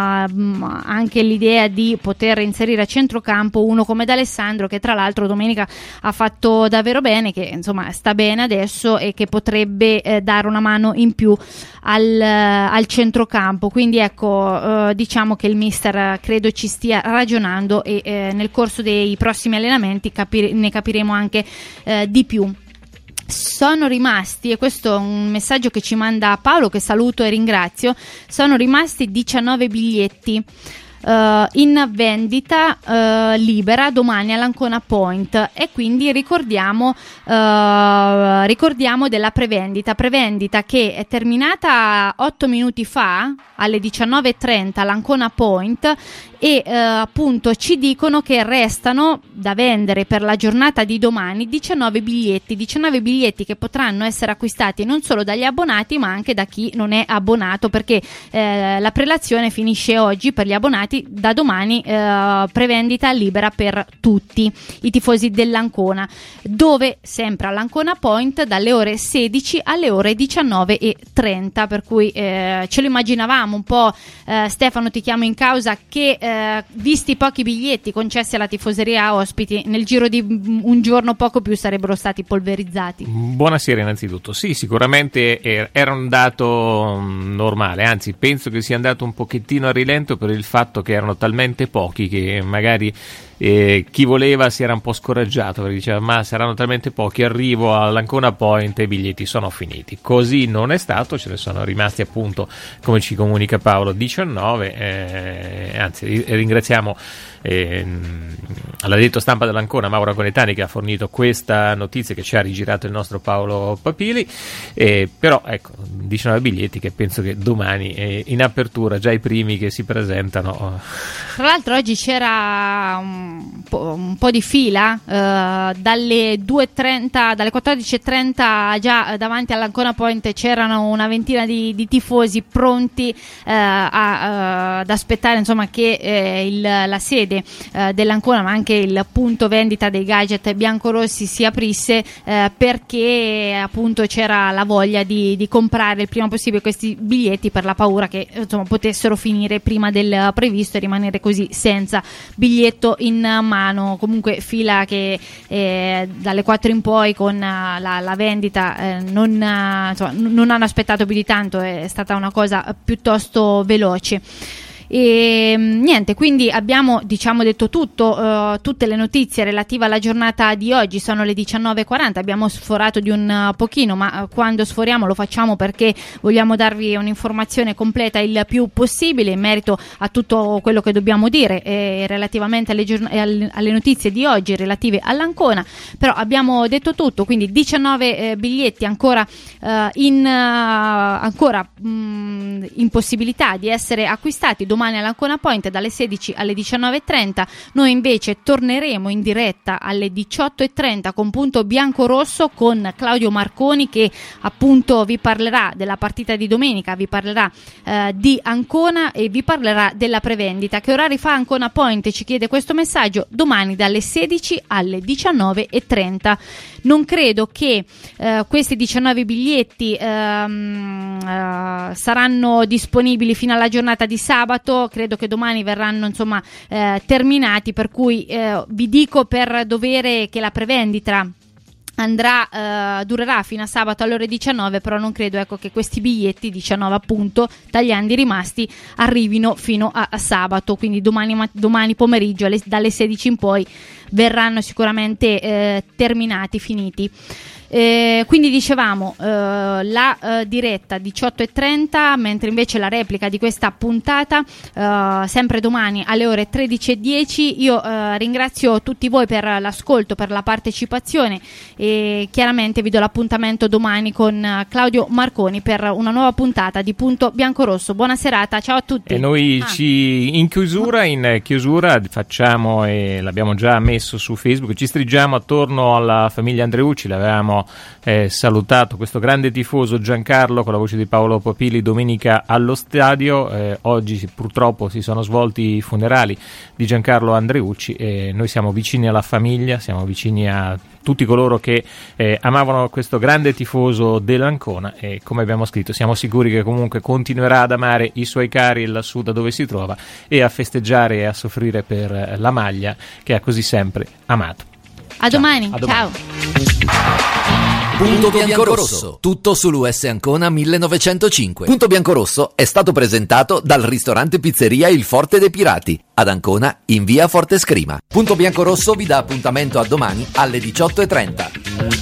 anche l'idea di poter inserire a centrocampo uno come D'Alessandro, che tra l'altro domenica ha fatto davvero bene, che insomma sta bene adesso e che potrebbe eh, dare una mano in più al, al centrocampo. Quindi ecco, eh, diciamo che il mister credo ci stia ragionando e eh, nel corso dei prossimi allenamenti capire, ne capiremo anche eh, di più. Sono rimasti, e questo è un messaggio che ci manda Paolo, che saluto e ringrazio, sono rimasti diciannove biglietti Uh, in vendita uh, libera domani all'Ancona Point, e quindi ricordiamo uh, ricordiamo della prevendita prevendita che è terminata otto minuti fa alle diciannove e trenta all'Ancona Point, e uh, appunto ci dicono che restano da vendere per la giornata di domani diciannove biglietti diciannove biglietti che potranno essere acquistati non solo dagli abbonati ma anche da chi non è abbonato, perché eh, la prelazione finisce oggi per gli abbonati. Da domani eh, prevendita libera per tutti i tifosi dell'Ancona, dove sempre all'Ancona Point dalle ore sedici alle ore diciannove e trenta, per cui eh, ce lo immaginavamo un po'. eh, Stefano, ti chiamo in causa, che eh, visti i pochi biglietti concessi alla tifoseria ospiti, nel giro di un giorno poco più sarebbero stati polverizzati. Buonasera innanzitutto. Sì, sicuramente era un dato normale, anzi penso che sia andato un pochettino a rilento per il fatto che erano talmente pochi che magari eh, chi voleva si era un po' scoraggiato, perché diceva ma saranno talmente pochi, arrivo all'Ancona Point e i biglietti sono finiti. Così non è stato, ce ne sono rimasti appunto, come ci comunica Paolo, diciannove, eh, anzi ringraziamo eh, all'addetto stampa dell'Ancona, Mauro Conetani, che ha fornito questa notizia che ci ha rigirato il nostro Paolo Papili, eh, però ecco, diciannove biglietti che penso che domani eh, in apertura già i primi che si presentano. Tra l'altro oggi c'era un po', un po' di fila, eh, dalle due e trenta, dalle quattordici e trenta già davanti all'Ancona Point c'erano una ventina di, di tifosi pronti eh, a, a, ad aspettare insomma che eh, il, la sede eh, dell'Ancona, ma anche il punto vendita dei gadget biancorossi si aprisse, eh, perché appunto c'era la voglia di, di comprare il prima possibile questi biglietti, per la paura che insomma potessero finire prima del previsto e rimanere così senza biglietto in mano. Comunque fila che eh, dalle quattro in poi con uh, la, la vendita eh, non, uh, insomma, non hanno aspettato più di tanto, è stata una cosa piuttosto veloce. E niente, quindi abbiamo diciamo detto tutto, uh, tutte le notizie relative alla giornata di oggi. Sono le diciannove e quaranta, abbiamo sforato di un uh, pochino, ma uh, quando sforiamo lo facciamo perché vogliamo darvi un'informazione completa il più possibile in merito a tutto quello che dobbiamo dire eh, relativamente alle, giorn- alle notizie di oggi relative all'Ancona. Però abbiamo detto tutto, quindi diciannove eh, biglietti ancora uh, in uh, ancora mh, in possibilità di essere acquistati domani all'Ancona Point dalle sedici alle diciannove e trenta. Noi invece torneremo in diretta alle diciotto e trenta con Punto Biancorosso con Claudio Marconi, che appunto vi parlerà della partita di domenica, vi parlerà eh, di Ancona e vi parlerà della prevendita. Che orari fa Ancona Point? Ci chiede questo messaggio. Domani dalle sedici alle diciannove e trenta. Non credo che eh, questi diciannove biglietti ehm, eh, saranno disponibili fino alla giornata di sabato, credo che domani verranno insomma eh, terminati, per cui eh, vi dico per dovere che la prevendita andrà eh, durerà fino a sabato alle ore diciannove, però non credo ecco che questi biglietti diciannove appunto tagliandi rimasti arrivino fino a, a sabato, quindi domani, domani pomeriggio alle, dalle sedici in poi verranno sicuramente eh, terminati, finiti. Eh, quindi dicevamo eh, la eh, diretta diciotto e trenta, mentre invece la replica di questa puntata eh, sempre domani alle ore tredici e dieci. Io eh, ringrazio tutti voi per l'ascolto, per la partecipazione e chiaramente vi do l'appuntamento domani con Claudio Marconi per una nuova puntata di Punto Biancorosso. Buona serata, ciao a tutti. E noi ah. ci in chiusura, in chiusura facciamo, e l'abbiamo già messo su Facebook, ci stringiamo attorno alla famiglia Andreucci. L'avevamo Eh, salutato questo grande tifoso Giancarlo con la voce di Paolo Papili domenica allo stadio. Eh, oggi purtroppo si sono svolti i funerali di Giancarlo Andreucci e noi siamo vicini alla famiglia, siamo vicini a tutti coloro che eh, amavano questo grande tifoso dell'Ancona e, come abbiamo scritto, siamo sicuri che comunque continuerà ad amare i suoi cari lassù da dove si trova e a festeggiare e a soffrire per la maglia che ha così sempre amato. A domani, a domani. ciao. Punto Biancorosso, tutto sull'U S Ancona millenovecentocinque. Punto Biancorosso è stato presentato dal ristorante pizzeria Il Forte dei Pirati, ad Ancona in via Forte Scrima. Punto Biancorosso vi dà appuntamento a domani alle diciotto e trenta.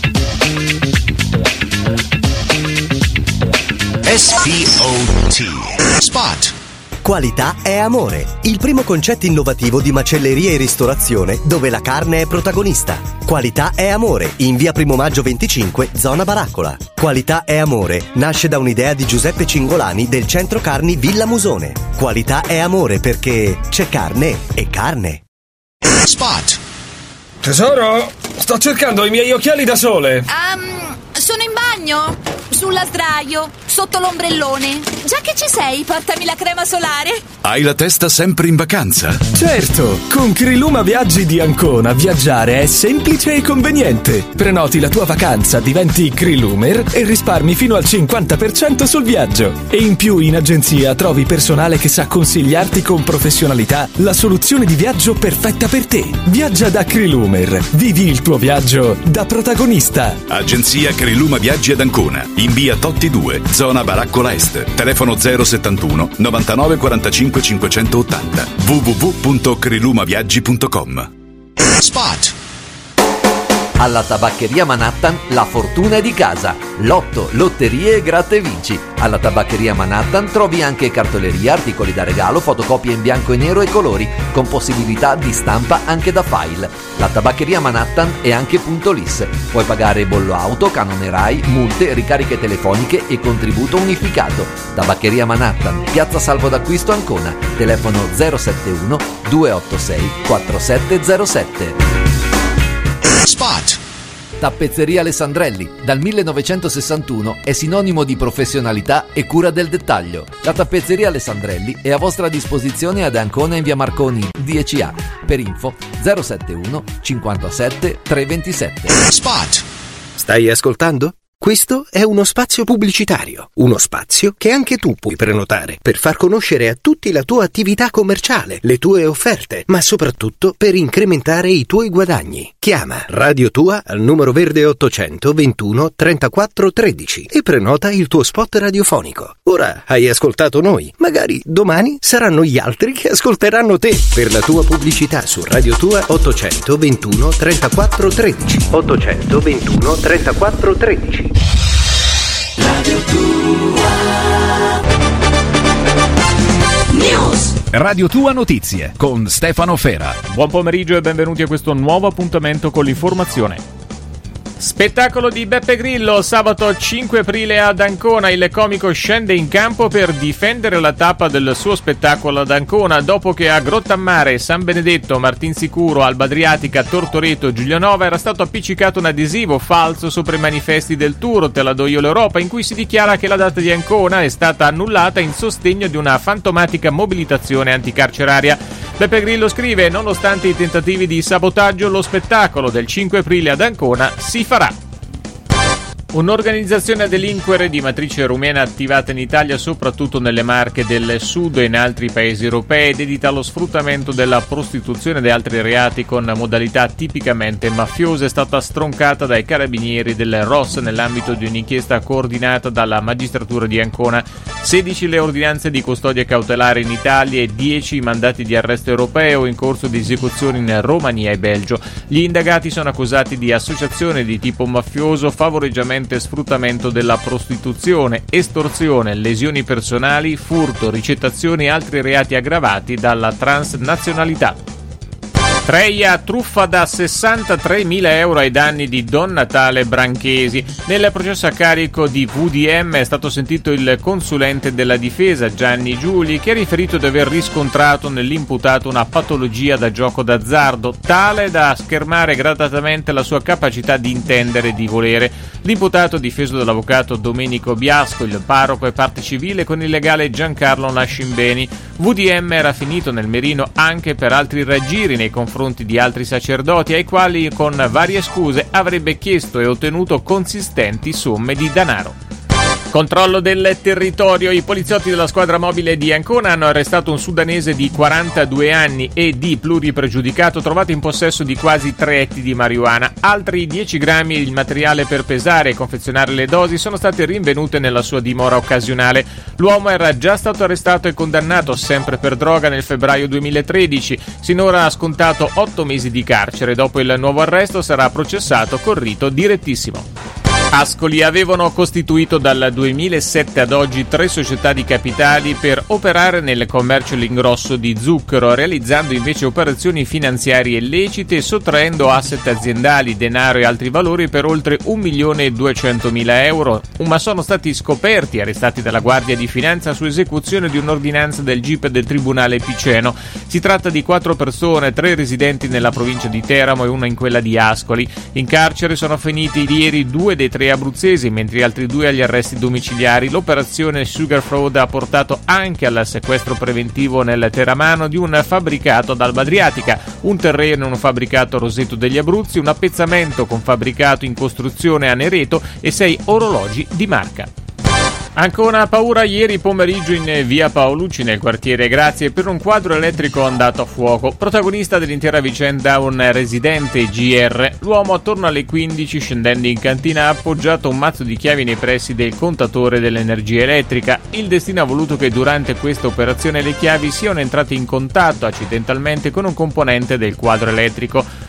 S P O T Spot. Qualità è amore, il primo concetto innovativo di macelleria e ristorazione dove la carne è protagonista. Qualità è amore, in via Primo Maggio venticinque, zona Baraccola. Qualità è amore nasce da un'idea di Giuseppe Cingolani del centro carni Villa Musone. Qualità è amore perché c'è carne e carne. Spot. Tesoro, sto cercando i miei occhiali da sole. Um, sono in bagno? Sulla sdraio? Sotto l'ombrellone? Già che ci sei, portami la crema solare. Hai la testa sempre in vacanza? Certo, con Criluma Viaggi di Ancona viaggiare è semplice e conveniente. Prenoti la tua vacanza, diventi Crilumer e risparmi fino al cinquanta per cento sul viaggio. E in più in agenzia trovi personale che sa consigliarti con professionalità la soluzione di viaggio perfetta per te. Viaggia da Crilumer, vivi il tuo viaggio da protagonista. Agenzia Criluma Viaggi ad Ancona, in via Totti due, zona Baraccola Est. Telefono zero settantuno novantanove quarantacinque cinquecentottanta. w w w punto crilumaviaggi punto com. Spot. Alla Tabaccheria Manhattan la fortuna è di casa. Lotto, lotterie e gratta e vinci. Alla Tabaccheria Manhattan trovi anche cartoleria, articoli da regalo, fotocopie in bianco e nero e colori, con possibilità di stampa anche da file. La Tabaccheria Manhattan è anche punto L I S. Puoi pagare bollo auto, canone Rai, multe, ricariche telefoniche e contributo unificato. Tabaccheria Manhattan, Piazza Salvo d'Acquisto Ancona. Telefono zero sette uno due otto sei quattro sette zero sette. Spot. Tappezzeria Alessandrelli, dal millenovecentosessantuno è sinonimo di professionalità e cura del dettaglio. La Tappezzeria Alessandrelli è a vostra disposizione ad Ancona in via Marconi dieci A. Per info zero sette uno cinquantasette trecentoventisette. Spot. Stai ascoltando? Questo è uno spazio pubblicitario, uno spazio che anche tu puoi prenotare per far conoscere a tutti la tua attività commerciale, le tue offerte, ma soprattutto per incrementare i tuoi guadagni. Chiama Radio Tua al numero verde ottocento ventuno trentaquattro tredici e prenota il tuo spot radiofonico. Ora hai ascoltato noi, magari domani saranno gli altri che ascolteranno te. Per la tua pubblicità su Radio Tua ottocento ventuno trentaquattro tredici. ottocento ventuno trentaquattro tredici. Radio Tua News. Radio Tua Notizie con Stefano Fera. Buon pomeriggio e benvenuti a questo nuovo appuntamento con l'informazione. Spettacolo di Beppe Grillo, sabato cinque aprile ad Ancona. Il comico scende in campo per difendere la tappa del suo spettacolo ad Ancona dopo che a Grottammare, San Benedetto, Martinsicuro, Alba Adriatica, Tortoreto e Giulianova era stato appiccicato un adesivo falso sopra i manifesti del tour Te la do io l'Europa, in cui si dichiara che la data di Ancona è stata annullata in sostegno di una fantomatica mobilitazione anticarceraria. Beppe Grillo scrive: nonostante i tentativi di sabotaggio, lo spettacolo del cinque aprile ad Ancona si farà. Un'organizzazione a delinquere di matrice rumena attivata in Italia, soprattutto nelle Marche del Sud e in altri paesi europei, dedita allo sfruttamento della prostituzione e di altri reati con modalità tipicamente mafiose, è stata stroncata dai carabinieri del R O S nell'ambito di un'inchiesta coordinata dalla magistratura di Ancona. sedici le ordinanze di custodia cautelare in Italia e dieci i mandati di arresto europeo in corso di esecuzione in Romania e Belgio. Gli indagati sono accusati di associazione di tipo mafioso, favoreggiamento e sfruttamento della prostituzione, estorsione, lesioni personali, furto, ricettazioni e altri reati aggravati dalla transnazionalità. Treia, truffa da sessantatremila euro ai danni di Don Natale Branchesi. Nel processo a carico di V D M è stato sentito il consulente della difesa Gianni Giuli, che ha riferito di aver riscontrato nell'imputato una patologia da gioco d'azzardo tale da schermare gradatamente la sua capacità di intendere e di volere. L'imputato, difeso dall'avvocato Domenico Biasco, il parroco e parte civile con il legale Giancarlo Nascimbeni. V D M era finito nel mirino anche per altri raggiri nei confronti di altri sacerdoti ai quali con varie scuse avrebbe chiesto e ottenuto consistenti somme di denaro. Controllo del territorio. I poliziotti della squadra mobile di Ancona hanno arrestato un sudanese di quarantadue anni e di pluripregiudicato trovato in possesso di quasi tre etti di marijuana. Altri dieci grammi e il materiale per pesare e confezionare le dosi sono state rinvenute nella sua dimora occasionale. L'uomo era già stato arrestato e condannato sempre per droga nel febbraio duemilatredici. Sinora ha scontato otto mesi di carcere. Dopo il nuovo arresto sarà processato con rito direttissimo. Ascoli avevano costituito dal duemilasette ad oggi tre società di capitali per operare nel commercio e l'ingrosso di zucchero, realizzando invece operazioni finanziarie illecite e sottraendo asset aziendali, denaro e altri valori per oltre un milione e duecentomila euro, ma sono stati scoperti e arrestati dalla Guardia di Finanza su esecuzione di un'ordinanza del G I P del Tribunale Piceno. Si tratta di quattro persone, tre residenti nella provincia di Teramo e una in quella di Ascoli. In carcere sono finiti ieri due dei tre abruzzesi, mentre altri due agli arresti domiciliari. L'operazione Sugar Fraud ha portato anche al sequestro preventivo nel Teramano di un fabbricato ad Alba Adriatica, un terreno in un fabbricato a Roseto degli Abruzzi, un appezzamento con fabbricato in costruzione a Nereto e sei orologi di marca. Ancona paura ieri pomeriggio in via Paolucci nel quartiere Grazie per un quadro elettrico andato a fuoco. Protagonista dell'intera vicenda un residente G R. L'uomo attorno alle quindici, scendendo in cantina, ha appoggiato un mazzo di chiavi nei pressi del contatore dell'energia elettrica. Il destino ha voluto che durante questa operazione le chiavi siano entrate in contatto accidentalmente con un componente del quadro elettrico.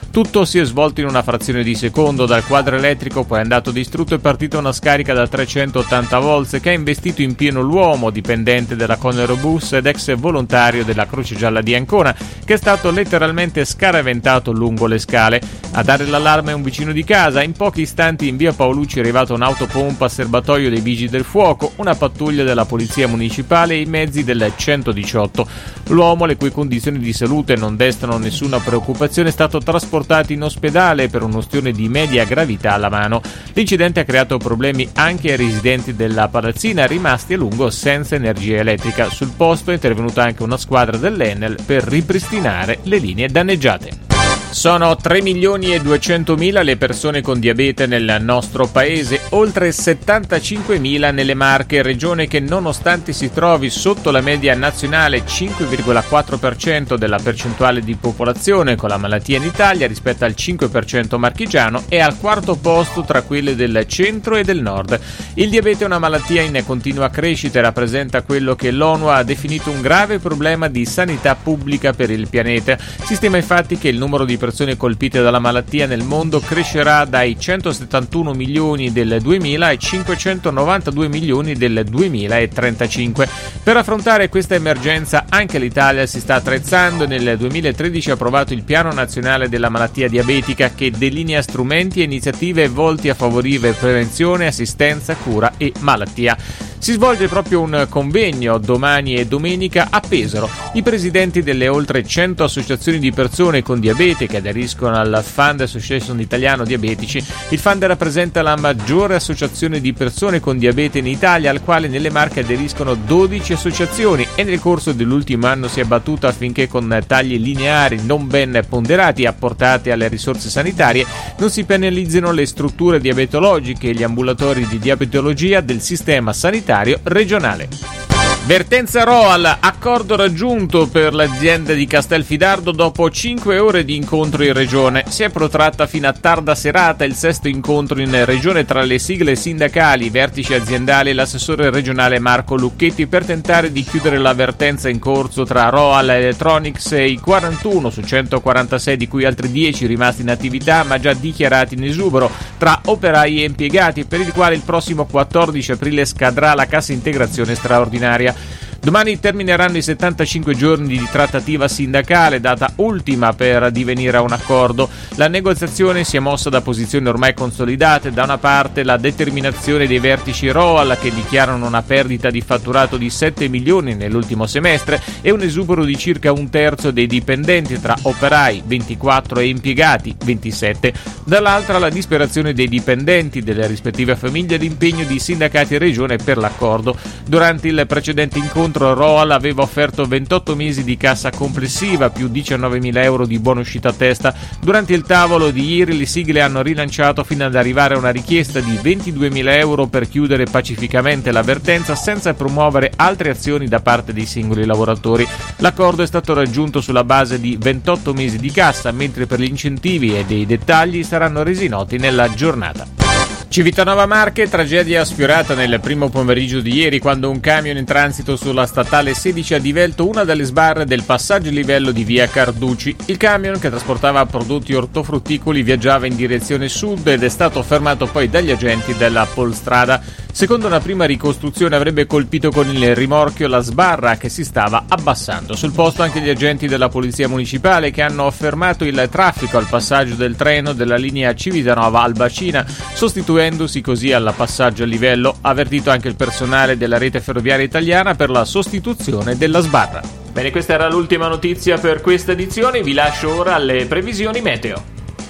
Tutto si è svolto in una frazione di secondo. Dal quadro elettrico poi è andato distrutto e partita una scarica da trecentottanta volt che ha investito in pieno l'uomo, dipendente della Conerobus ed ex volontario della Croce Gialla di Ancona, che è stato letteralmente scaraventato lungo le scale. A dare l'allarme è un vicino di casa. In pochi istanti in via Paolucci è arrivata un'autopompa a serbatoio dei Vigili del Fuoco, una pattuglia della Polizia Municipale e i mezzi del centodiciotto. L'uomo, le cui condizioni di salute non destano nessuna preoccupazione, è stato trasportato in ospedale per un'ustione di media gravità alla mano. L'incidente ha creato problemi anche ai residenti della palazzina, rimasti a lungo senza energia elettrica. Sul posto è intervenuta anche una squadra dell'Enel per ripristinare le linee danneggiate. Sono tre milioni e duecentomila le persone con diabete nel nostro paese, oltre settantacinquemila nelle Marche, regione che nonostante si trovi sotto la media nazionale cinque virgola quattro per cento della percentuale di popolazione con la malattia in Italia rispetto al cinque per cento marchigiano, è al quarto posto tra quelle del centro e del nord. Il diabete è una malattia in continua crescita e rappresenta quello che l'ONU ha definito un grave problema di sanità pubblica per il pianeta. Si stima infatti che il numero di persone colpite dalla malattia nel mondo crescerà dai centosettantuno milioni del duemila ai cinquecentonovantadue milioni del duemilatrentacinque. Per affrontare questa emergenza anche l'Italia si sta attrezzando e nel duemilatredici ha approvato il Piano Nazionale della Malattia Diabetica, che delinea strumenti e iniziative volti a favorire prevenzione, assistenza, cura e malattia. Si svolge proprio un convegno domani e domenica a Pesaro. I presidenti delle oltre cento associazioni di persone con diabete che aderiscono al Fund Association Italiano Diabetici. Il Fund rappresenta la maggiore associazione di persone con diabete in Italia, al quale nelle Marche aderiscono dodici associazioni, e nel corso dell'ultimo anno si è battuta affinché con tagli lineari non ben ponderati apportati alle risorse sanitarie non si penalizzino le strutture diabetologiche e gli ambulatori di diabetologia del sistema sanitario regionale. Vertenza Roal, accordo raggiunto per l'azienda di Castelfidardo dopo cinque ore di incontro in regione. Si è protratta fino a tarda serata il sesto incontro in regione tra le sigle sindacali, i vertici aziendali e l'assessore regionale Marco Lucchetti per tentare di chiudere la vertenza in corso tra Roal Electronics e i quarantuno su centoquarantasei, di cui altri dieci rimasti in attività ma già dichiarati in esubero, tra operai e impiegati, per il quale il prossimo quattordici aprile scadrà la cassa integrazione straordinaria. Domani termineranno i settantacinque giorni di trattativa sindacale, data ultima per divenire a un accordo. La negoziazione si è mossa da posizioni ormai consolidate. Da una parte la determinazione dei vertici Roal, che dichiarano una perdita di fatturato di sette milioni nell'ultimo semestre e un esubero di circa un terzo dei dipendenti, tra operai ventiquattro e impiegati ventisette. Dall'altra la disperazione dei dipendenti delle rispettive famiglie e l'impegno di sindacati e regione per l'accordo. Durante il precedente incontro Roal aveva offerto ventotto mesi di cassa complessiva più diciannovemila euro di buona uscita a testa. Durante il tavolo di ieri le sigle hanno rilanciato fino ad arrivare a una richiesta di ventiduemila euro per chiudere pacificamente la vertenza senza promuovere altre azioni da parte dei singoli lavoratori. L'accordo è stato raggiunto sulla base di ventotto mesi di cassa, mentre per gli incentivi e dei dettagli saranno resi noti nella giornata. Civitanova Marche, tragedia sfiorata nel primo pomeriggio di ieri quando un camion in transito sulla statale sedici ha divelto una delle sbarre del passaggio a livello di via Carducci. Il camion, che trasportava prodotti ortofrutticoli, viaggiava in direzione sud ed è stato fermato poi dagli agenti della Polstrada. Secondo una prima ricostruzione avrebbe colpito con il rimorchio la sbarra che si stava abbassando. Sul posto anche gli agenti della Polizia Municipale, che hanno fermato il traffico al passaggio del treno della linea Civitanova-Albacina, sostituendosi così al passaggio a livello. Ha avvertito anche il personale della rete ferroviaria italiana per la sostituzione della sbarra. Bene, questa era l'ultima notizia per questa edizione. Vi lascio ora alle previsioni meteo.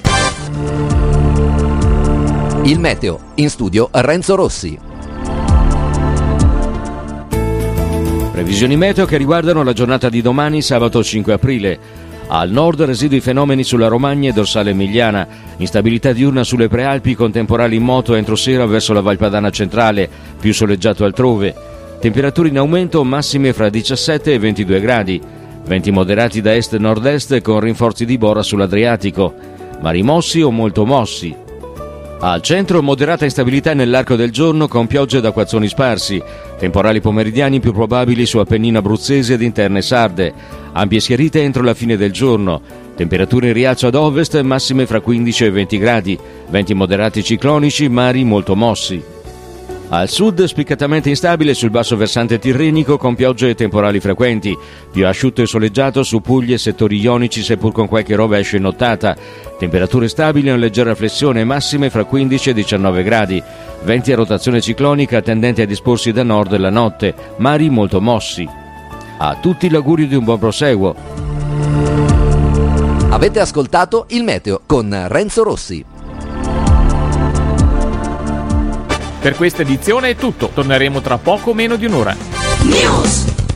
Il meteo, in studio Renzo Rossi. Previsioni meteo che riguardano la giornata di domani, sabato cinque aprile. Al nord residui fenomeni sulla Romagna e dorsale emiliana, instabilità diurna sulle prealpi con temporali in moto entro sera verso la Valpadana centrale, più soleggiato altrove. Temperature in aumento, massime fra diciassette e ventidue gradi. Venti moderati da est-nord-est con rinforzi di bora sull'Adriatico. Mari mossi o molto mossi. Al centro moderata instabilità nell'arco del giorno con piogge ed acquazzoni sparsi. Temporali pomeridiani più probabili su Appennino abruzzese ed interne sarde. Ampie schiarite entro la fine del giorno. Temperature in rialzo ad ovest, massime fra quindici e venti gradi, venti moderati ciclonici, mari molto mossi. Al sud spiccatamente instabile sul basso versante tirrenico con piogge e temporali frequenti, più asciutto e soleggiato su Puglia e settori ionici seppur con qualche rovescio in nottata. Temperature stabili e una leggera flessione, massime fra quindici e diciannove gradi, venti a rotazione ciclonica tendenti a disporsi da nord la notte, mari molto mossi. A tutti l'augurio di un buon proseguo. Avete ascoltato il meteo con Renzo Rossi. Per questa edizione è tutto, torneremo tra poco meno di un'ora. News.